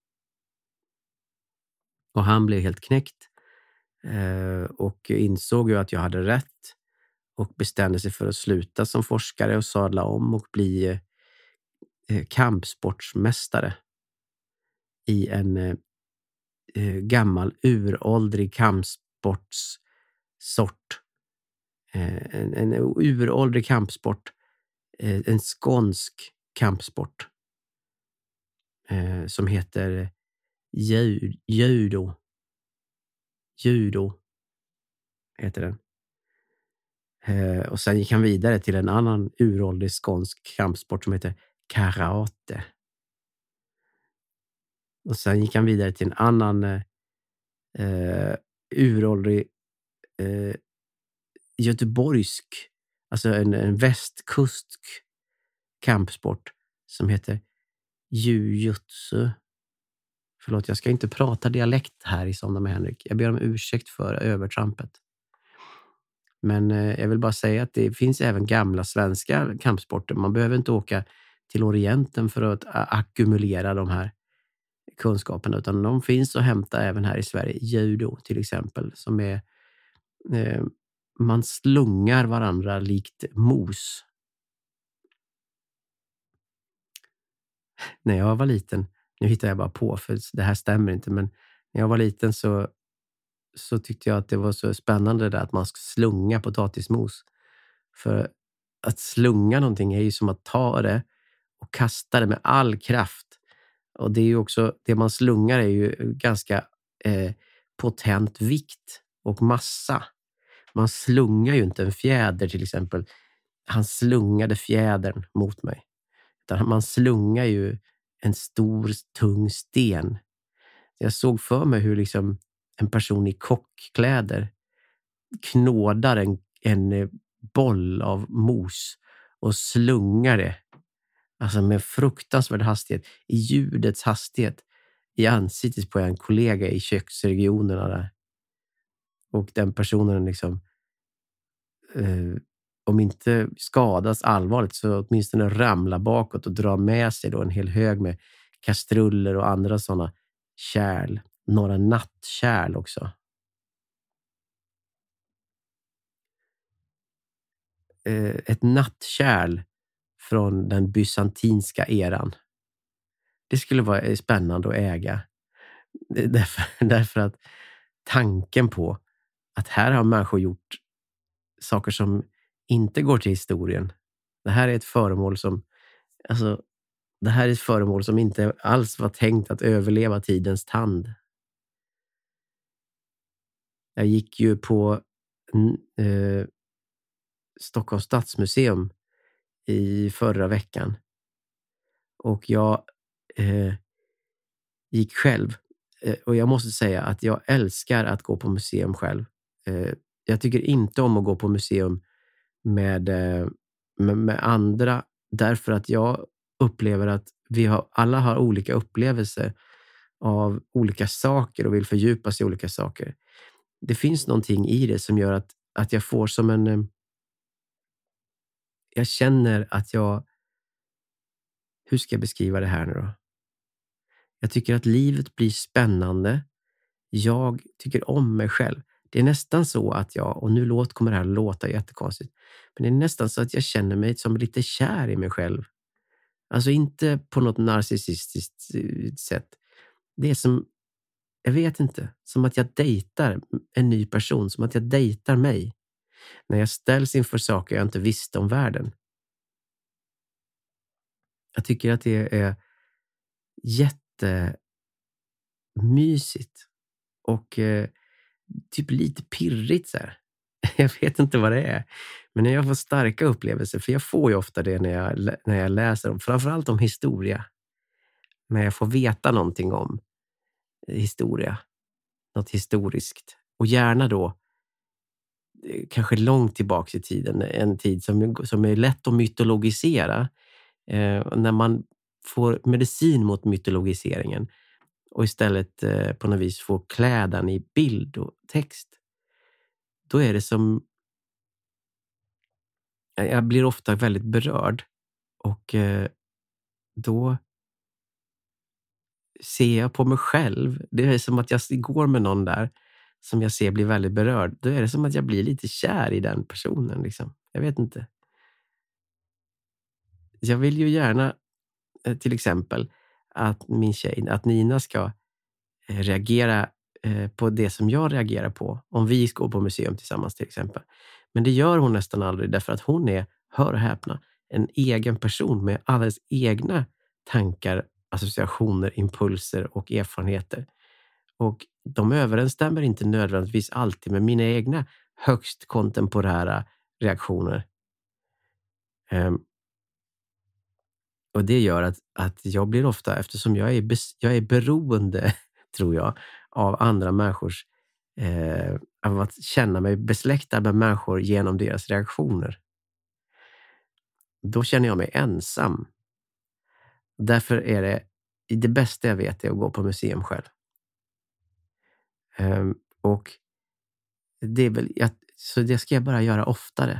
Och han blev helt knäckt. Och insåg ju att jag hade rätt. Och bestämde sig för att sluta som forskare och sadla om och bli kampsportsmästare i en eh, gammal uråldrig kampsportssort. Eh, en, en uråldrig kampsport. Eh, en skånsk kampsport. Eh, som heter jud, judo. Judo heter den. Eh, och sen gick han vidare till en annan uråldrig skånsk kampsport som heter karate. Och sen gick han vidare till en annan eh, uråldrig eh, göteborgsk, alltså en, en västkustsk kampsport som heter jujutsu. Förlåt, jag ska inte prata dialekt här i Sondag med Henrik. Jag ber om ursäkt för övertrampet. Men eh, jag vill bara säga att det finns även gamla svenska kampsporter. Man behöver inte åka till Orienten för att ackumulera de här kunskaperna, utan de finns att hämta även här i Sverige. Judo till exempel, som är eh, man slungar varandra likt mos. När jag var liten, nu hittar jag bara på för det här stämmer inte, men när jag var liten så så tyckte jag att det var så spännande där att man ska slunga potatismos. För att slunga någonting är ju som att ta det och kasta det med all kraft. Och det är ju också, det man slungar är ju ganska eh, potent vikt och massa. Man slungar ju inte en fjäder till exempel. Han slungade fjädern mot mig. Utan man slungar ju en stor, tung sten. Jag såg för mig hur liksom en person i kockkläder knådar en, en boll av mos och slungar det. Alltså med fruktansvärd hastighet, i ljudets hastighet, i ansiktet på en kollega i köksregionerna där. Och den personen liksom, eh, om inte skadas allvarligt så åtminstone ramlar bakåt och drar med sig då en hel hög med kastruller och andra sådana kärl. Några nattkärl också. Eh, ett nattkärl från den bysantinska eran. Det skulle vara spännande att äga. Därför, därför att tanken på att här har människor gjort saker som inte går till historien. Det här är ett föremål som alltså, det här är ett föremål som inte alls var tänkt att överleva tidens tand. Jag gick ju på eh, Stockholms stadsmuseum i förra veckan. Och jag eh, gick själv. Eh, och jag måste säga att jag älskar att gå på museum själv. Eh, jag tycker inte om att gå på museum med, eh, med, med andra. Därför att jag upplever att vi har, alla har olika upplevelser av olika saker och vill fördjupa sig i olika saker. Det finns någonting i det som gör att, att jag får som en... Eh, jag känner att jag... Hur ska jag beskriva det här nu då? Jag tycker att livet blir spännande. Jag tycker om mig själv. Det är nästan så att jag, och nu låt, kommer det här låta jättekonstigt, men det är nästan så att jag känner mig som lite kär i mig själv. Alltså inte på något narcissistiskt sätt. Det är som, jag vet inte, som att jag dejtar en ny person, som att jag dejtar mig. När jag ställs inför saker jag inte visste om världen. Jag tycker att det är jättemysigt och eh, typ lite pirrigt så här. Jag vet inte vad det är. Men när jag får starka upplevelser, för jag får ju ofta det när jag, när jag läser om, framförallt om historia. När jag får veta någonting om historia. Något historiskt. Och gärna då kanske långt tillbaka i tiden. En tid som, som är lätt att mytologisera. Eh, när man får medicin mot mytologiseringen och istället eh, på något vis får klädan i bild och text, då är det som, jag blir ofta väldigt berörd och eh, då ser jag på mig själv, det är som att jag går med någon där som jag ser blir väldigt berörd, då är det som att jag blir lite kär i den personen liksom. Jag vet inte. Jag vill ju gärna till exempel att min tjej, att Nina ska reagera på det som jag reagerar på om vi går på museum tillsammans till exempel. Men det gör hon nästan aldrig därför att hon är, hör och häpna, en egen person med alldeles egna tankar, associationer, impulser och erfarenheter. Och de överensstämmer inte nödvändigtvis alltid med mina egna högst kontemporära reaktioner. Um, och det gör att, att jag blir ofta, eftersom jag är, bes, jag är beroende, tror jag, av andra människors, eh, av att känna mig besläktad med människor genom deras reaktioner. Då känner jag mig ensam. Därför är det, det bästa jag vet är att gå på museum själv. Um, och det är väl, jag, så det ska jag bara göra oftare.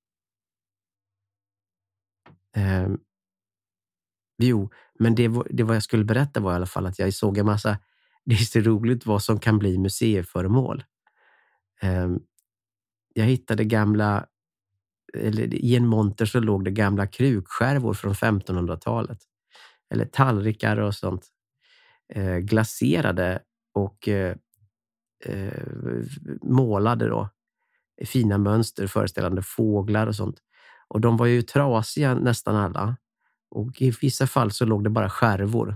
Um, jo, men det, det vad jag skulle berätta var i alla fall att jag såg en massa, det är så roligt vad som kan bli museiföremål. Um, jag hittade gamla, eller i en monter så låg det gamla krukskärvor från femtonhundratalet. Eller tallrikar och sånt. Eh, glaserade och eh, eh, målade då. Fina mönster föreställande fåglar och sånt. Och de var ju trasiga nästan alla. Och i vissa fall så låg det bara skärvor.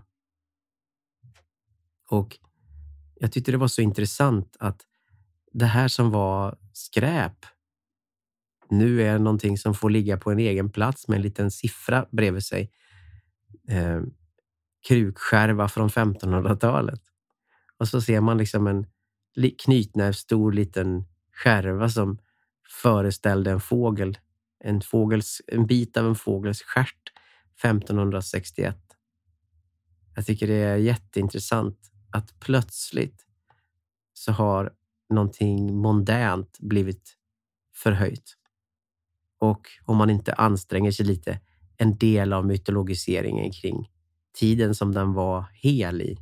Och jag tyckte det var så intressant att det här som var skräp nu är någonting som får ligga på en egen plats med en liten siffra bredvid sig. Eh, krukskärva från femtonhundratalet. Och så ser man liksom en knytnävstor liten skärva som föreställde en fågel. En, fågels, en bit av en fågels stjärt femtonhundrasextioett. Jag tycker det är jätteintressant att plötsligt så har någonting mondänt blivit förhöjt. Och om man inte anstränger sig lite, en del av mytologiseringen kring tiden som den var hel i.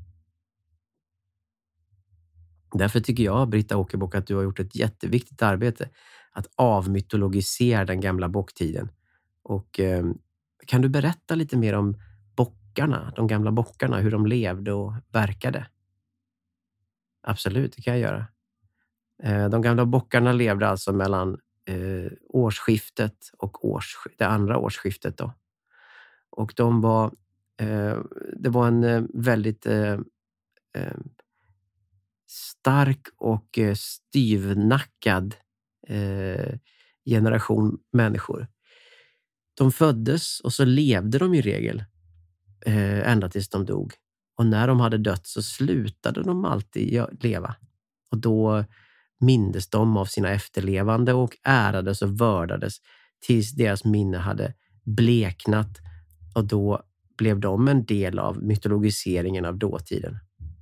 Därför tycker jag, Britta Åkerbock, att du har gjort ett jätteviktigt arbete att avmytologisera den gamla bocktiden. Och eh, kan du berätta lite mer om bockarna, de gamla bockarna, hur de levde och verkade? Absolut, det kan jag göra. Eh, de gamla bockarna levde alltså mellan eh, årsskiftet och års, det andra årsskiftet då. Och de var, eh, det var en eh, väldigt eh, eh, stark och eh, styvnackad eh, generation människor. De föddes och så levde de i regel eh, ända tills de dog. Och när de hade dött så slutade de alltid leva. Och då mindes de av sina efterlevande och ärades och vördades tills deras minne hade bleknat. Och då blev de en del av mytologiseringen av dåtiden.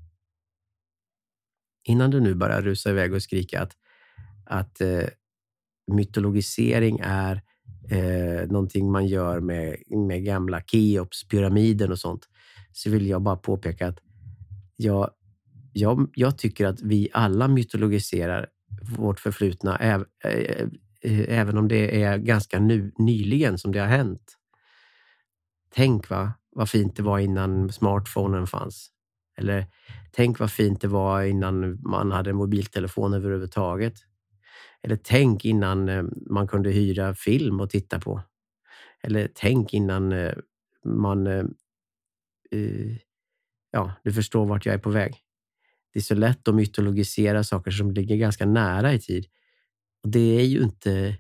Innan du nu bara rusar iväg och skrika att, att eh, mytologisering är eh, någonting man gör med, med gamla Keops-pyramiden och sånt, så vill jag bara påpeka att jag, jag, jag tycker att vi alla mytologiserar vårt förflutna äv, äh, äh, även om det är ganska nu, nyligen som det har hänt. Tänk va, vad fint det var innan smartphonen fanns. Eller tänk vad fint det var innan man hade mobiltelefon överhuvudtaget. Eller tänk innan man kunde hyra film och titta på. Eller tänk innan man... Uh, ja, du förstår vart jag är på väg. Det är så lätt att mytologisera saker som ligger ganska nära i tid. Och det är ju inte...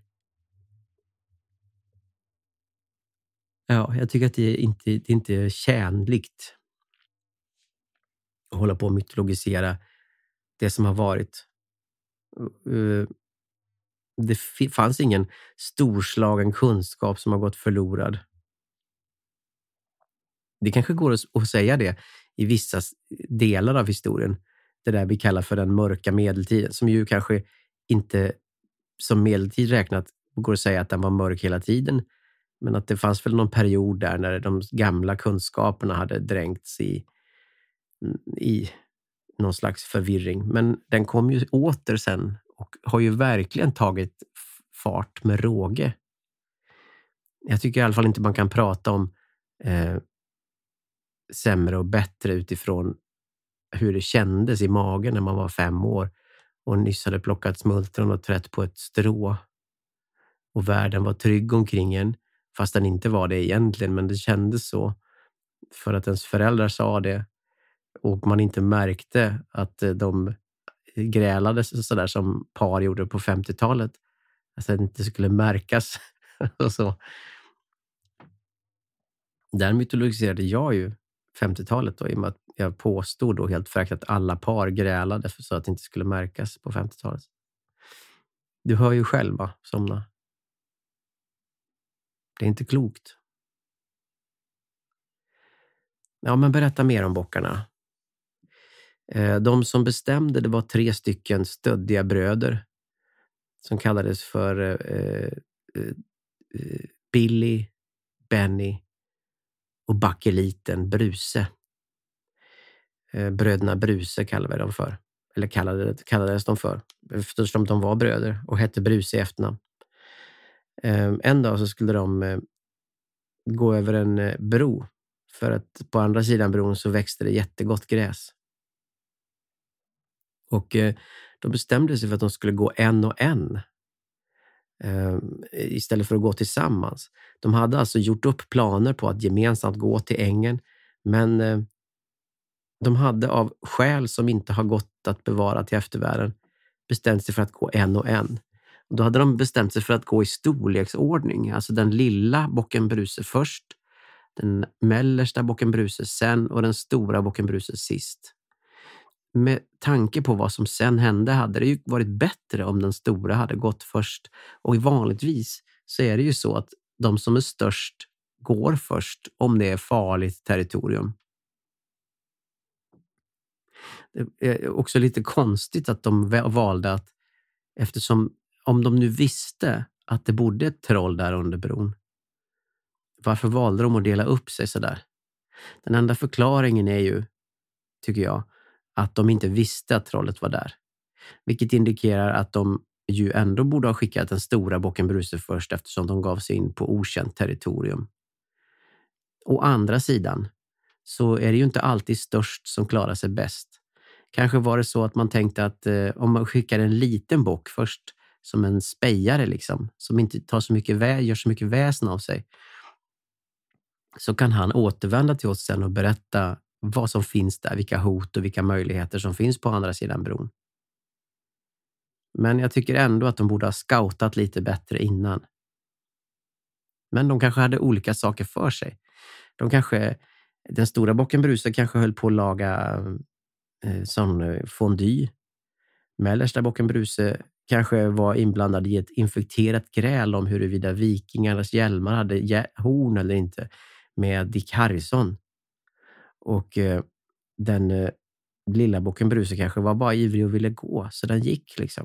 Ja, jag tycker att det är inte, det är inte tjänligt att hålla på och mytologisera det som har varit. Det fanns ingen storslagen kunskap som har gått förlorad. Det kanske går att säga det i vissa delar av historien. Det där vi kallar för den mörka medeltiden, som ju kanske inte som medeltid räknat går att säga att den var mörk hela tiden. Men att det fanns väl någon period där när de gamla kunskaperna hade dränkts i, i någon slags förvirring. Men den kom ju åter sen och har ju verkligen tagit fart med råge. Jag tycker i alla fall inte man kan prata om eh, sämre och bättre utifrån hur det kändes i magen när man var fem år och nyss hade plockat smultron och trätt på ett strå. Och världen var trygg omkring en, fast den inte var det egentligen, men det kändes så. För att ens föräldrar sa det och man inte märkte att de grälade så där som par gjorde på femtiotalet. Alltså att det inte skulle märkas och så. Där mytologiserade jag ju femtiotalet då, i och med att jag påstod då helt fräckt att alla par grälade för så att det inte skulle märkas på femtiotalet. Du hör ju själv, va? Somna. Det är inte klokt. Ja, men berätta mer om bockarna. De som bestämde, det var tre stycken stöddiga bröder som kallades för eh, eh, Billy, Benny och bakeliten Bruse. Eh, bröderna Bruse kallade vi dem för. Eller kallade, kallades de för. Eftersom de var bröder och hette Bruse i efternamn. Eh, en dag så skulle de eh, gå över en eh, bro. För att på andra sidan bron så växte det jättegott gräs. Och eh, de bestämde sig för att de skulle gå en och en. Eh, istället för att gå tillsammans. De hade alltså gjort upp planer på att gemensamt gå till ängen. Men eh, de hade av skäl som inte har gått att bevara till eftervärlden bestämt sig för att gå en och en. Och då hade de bestämt sig för att gå i storleksordning. Alltså den lilla bocken Bruse först. Den mellersta bocken Bruse sen och den stora bocken Bruse sist. Med tanke på vad som sen hände hade det ju varit bättre om den stora hade gått först. Och vanligtvis så är det ju så att de som är störst går först om det är farligt territorium. Det är också lite konstigt att de valde att, eftersom om de nu visste att det bodde ett troll där under bron, varför valde de att dela upp sig så där? Den enda förklaringen är ju, tycker jag, att de inte visste att trollet var där. Vilket indikerar att de ju ändå borde ha skickat den stora bocken Bruse först eftersom de gav sig in på okänt territorium. Å andra sidan så är det ju inte alltid störst som klarar sig bäst. Kanske var det så att man tänkte att eh, om man skickar en liten bock först som en spejare liksom, som inte tar så mycket vä- gör så mycket väsen av sig, så kan han återvända till oss sen och berätta vad som finns där, vilka hot och vilka möjligheter som finns på andra sidan bron. Men jag tycker ändå att de borde ha scoutat lite bättre innan. Men de kanske hade olika saker för sig. De kanske, den stora bocken Bruse kanske höll på att laga eh, sån fondue. Mellersta bocken Bruse kanske var inblandad i ett infekterat gräl om huruvida vikingarnas hjälmar hade horn eller inte med Dick Harrison. Och eh, den eh, lilla bocken Bruse kanske var bara ivrig och ville gå, så den gick liksom.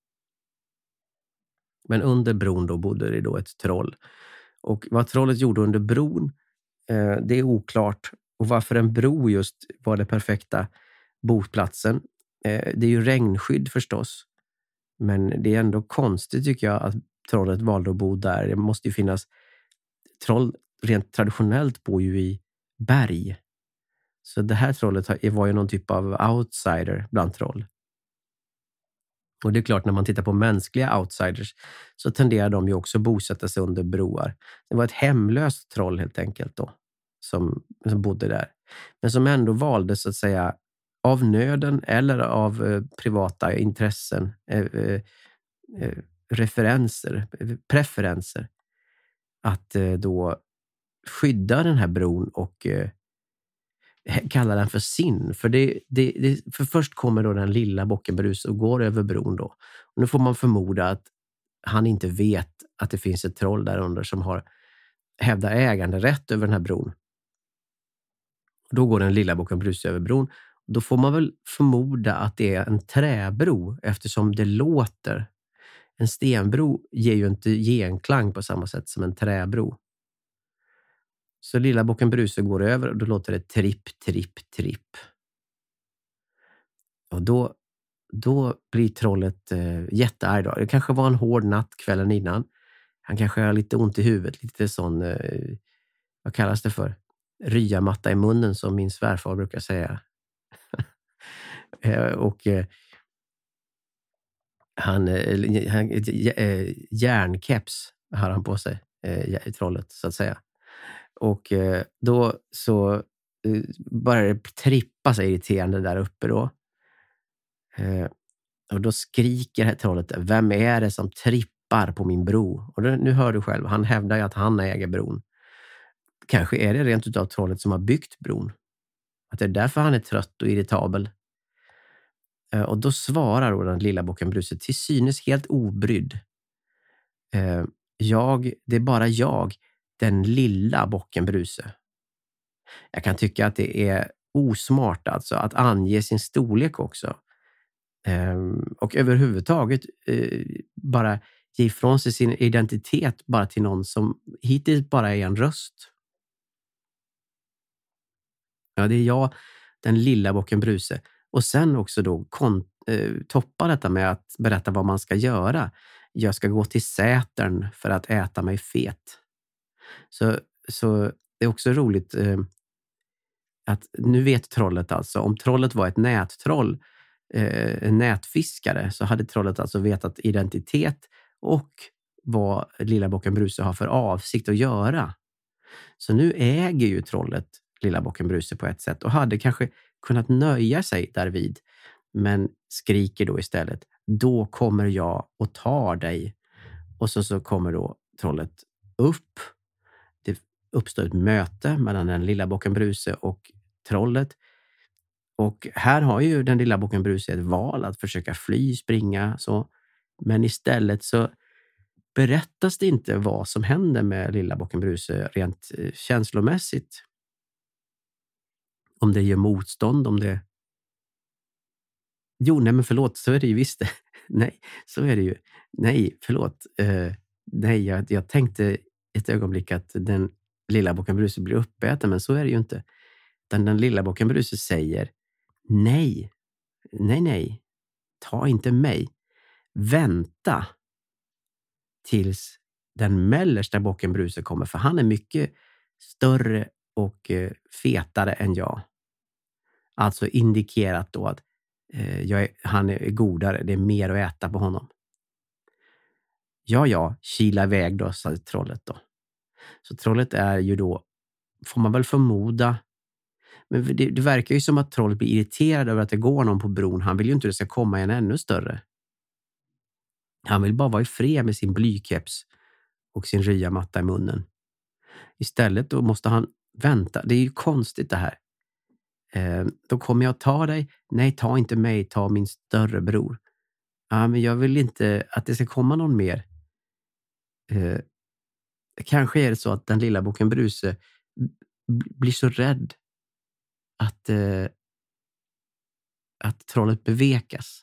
Men under bron då bodde det då ett troll. Och vad trollet gjorde under bron, eh, det är oklart. Och varför en bro just var det perfekta boplatsen. Eh, det är ju regnskydd förstås. Men det är ändå konstigt tycker jag att trollet valde att bo där. Det måste ju finnas, troll rent traditionellt bor ju i berg. Så det här trollet var ju någon typ av outsider bland troll. Och det är klart, när man tittar på mänskliga outsiders så tenderar de ju också bosätta sig under broar. Det var ett hemlöst troll helt enkelt då, som, som bodde där. Men som ändå valde så att säga av nöden eller av eh, privata intressen, eh, eh, referenser, preferenser, att eh, då skydda den här bron och eh, kalla den för sin. För, det, det, det, för först kommer då den lilla bocken Bruse och går över bron då. Och nu får man förmoda att han inte vet att det finns ett troll där under som har hävdar äganderätt över den här bron. Och då går den lilla bocken Bruse över bron. Då får man väl förmoda att det är en träbro eftersom det låter. En stenbro ger ju inte genklang på samma sätt som en träbro. Så lilla bocken Bruse går över och då låter det tripp, tripp, tripp. Och då, då blir trollet eh, jättearg då. Det kanske var en hård natt kvällen innan. Han kanske har lite ont i huvudet, lite sån, eh, vad kallas det för? Ryamatta i munnen som min svärfar brukar säga. eh, och eh, han, eh, han eh, järnkeps har han på sig, eh, trollet så att säga. Och eh, då så eh, börjar det trippa sig irriterande där uppe då. Eh, och då skriker här trollet, vem är det som trippar trampar på min bro. Och det, nu hör du själv, han hävdar ju att han äger bron. Kanske är det rent utav trollet som har byggt bron. Att det är därför han är trött och irritabel. Eh, och då svarar då den lilla bocken Bruse till synes helt obrydd. Eh, jag, det är bara jag, den lilla bocken Bruse. Jag kan tycka att det är osmart alltså att ange sin storlek också. Eh, och överhuvudtaget eh, bara ge ifrån sig sin identitet bara till någon som hittills bara är en röst. Ja, det är jag, den lilla bocken Bruse. Och sen också då kon- eh, toppa detta med att berätta vad man ska göra. Jag ska gå till Sätern för att äta mig fet. Så, så det är också roligt eh, att nu vet trollet alltså, om trollet var ett nättroll, eh, en nätfiskare, så hade trollet alltså vetat identitet och vad lilla bocken Bruse har för avsikt att göra. Så nu äger ju trollet lilla bocken Bruse på ett sätt och hade kanske kunnat nöja sig därvid, men skriker då istället: då kommer jag och tar dig. Och så, så kommer då trollet upp. Det uppstår ett möte mellan den lilla bocken Bruse och trollet. Och här har ju den lilla bocken Bruse ett val att försöka fly, springa så. Men istället så berättas det inte vad som händer med lilla bocken Bruse rent eh, känslomässigt. Om det gör motstånd, om det... Jo, nej men förlåt, så är det ju visst det. Nej, så är det ju. Nej, förlåt. Uh, nej, jag, jag tänkte ett ögonblick att den lilla bocken Bruse blir uppäten, men så är det ju inte. Den, den lilla bocken Bruse säger: nej, nej, nej, ta inte mig. Vänta tills den mellersta bocken Bruse kommer, för han är mycket större och uh, fetare än jag. Alltså indikerat då att uh, jag är, han är godare, det är mer att äta på honom. Ja, ja, kila iväg då, sa trollet då. Så trollet är ju då, får man väl förmoda, men det, det verkar ju som att trollet blir irriterad över att det går någon på bron. Han vill ju inte att det ska komma en ännu större. Han vill bara vara i fred med sin blykeps och sin ryamatta i munnen. Istället då måste han vänta. Det är ju konstigt det här. Eh, då kommer jag att ta dig. Nej, ta inte mig, ta min större bror. Ja, men jag vill inte att det ska komma någon mer. Eh, kanske är det så att den lilla bocken Bruse b- blir så rädd att, eh, att trollet bevekas.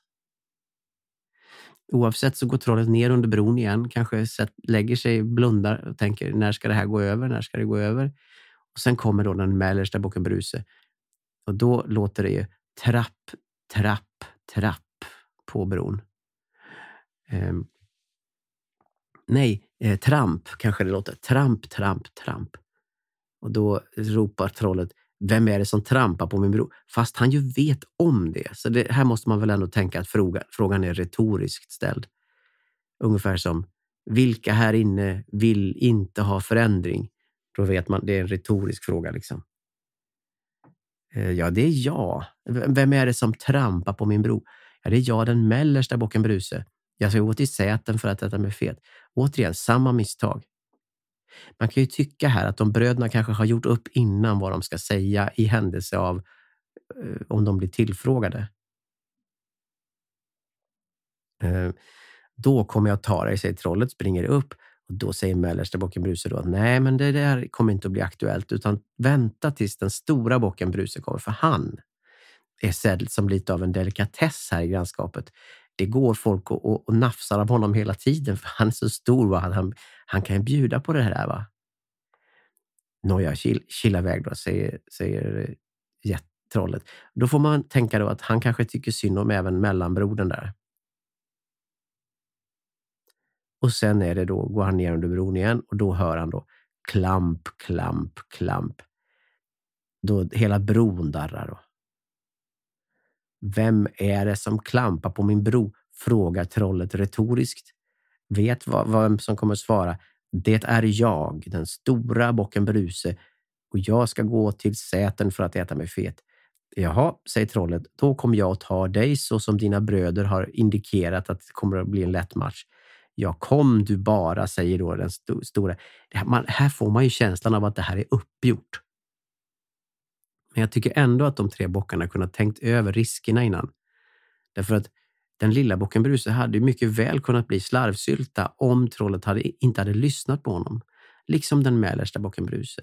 Oavsett så går trollet ner under bron igen. Kanske set, lägger sig, blundar och tänker: när ska det här gå över? När ska det gå över? Och sen kommer då den mellersta bocken Bruse. Och då låter det ju trapp, trapp, trapp på bron. Eh, nej, eh, tramp kanske det låter. Tramp, tramp, tramp. Och då ropar trollet: vem är det som trampar på min bro? Fast han ju vet om det. Så det här måste man väl ändå tänka att fråga, frågan är retoriskt ställd. Ungefär som: vilka här inne vill inte ha förändring? Då vet man, det är en retorisk fråga liksom. Eh, ja, det är jag. Vem är det som trampar på min bro? Ja, det är jag, den mellersta bocken Bruse. Jag ska gå till Sätern för att äta mig fet. Återigen, samma misstag. Man kan ju tycka här att de bröderna kanske har gjort upp innan vad de ska säga i händelse av eh, om de blir tillfrågade. Eh, då kommer jag ta dig, säger trollet, springer upp. Och då säger mellersta bocken Bruse då: nej, men det där kommer inte att bli aktuellt, utan vänta tills den stora bocken Bruse kommer, för han är sedd som lite av en delikatess här i grannskapet. Det går folk och, och, och nafsar av honom hela tiden, för han är så stor, va? Han, han kan bjuda på det här, va? Nåja, killa väg då, säger, säger jättrollet. Då får man tänka då att han kanske tycker synd om även mellanbrodern där. Och sen är det då, går han ner under bron igen och då hör han då klamp, klamp, klamp. Då hela bron darrar då. Vem är det som klampar på min bro? Frågar trollet retoriskt. Vet vad, vem som kommer svara? Det är jag, den stora bocken Bruse, och jag ska gå till Sätern för att äta mig fet. Jaha, säger trollet, då kommer jag att ta dig så som dina bröder har indikerat att det kommer att bli en lätt match. Ja, kom du bara, säger då den sto- stora. Det här, man, här får man ju känslan av att det här är uppgjort. Men jag tycker ändå att de tre bockarna kunde ha tänkt över riskerna innan. Därför att den lilla bocken Bruse hade ju mycket väl kunnat bli slarvsylta om trollet hade, inte hade lyssnat på honom. Liksom den mellersta bocken Bruse.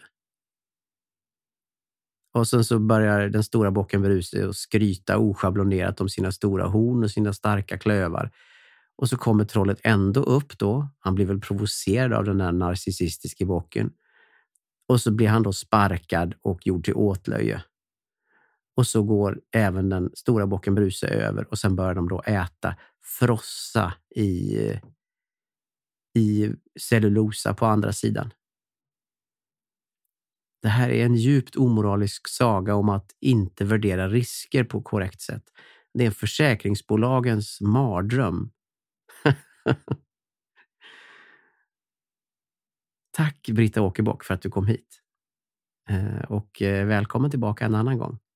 Och sen så börjar den stora bocken Bruse att skryta oschablonerat om sina stora horn och sina starka klövar. Och så kommer trollet ändå upp då. Han blir väl provocerad av den där narcissistiska bocken. Och så blir han då sparkad och gjord till åtlöje. Och så går även den stora bocken Bruse över och sen börjar de då äta frossa i, i cellulosa på andra sidan. Det här är en djupt omoralisk saga om att inte värdera risker på korrekt sätt. Det är en försäkringsbolagens mardröm. Tack Britta Åkerbock för att du kom hit. Och välkommen tillbaka en annan gång.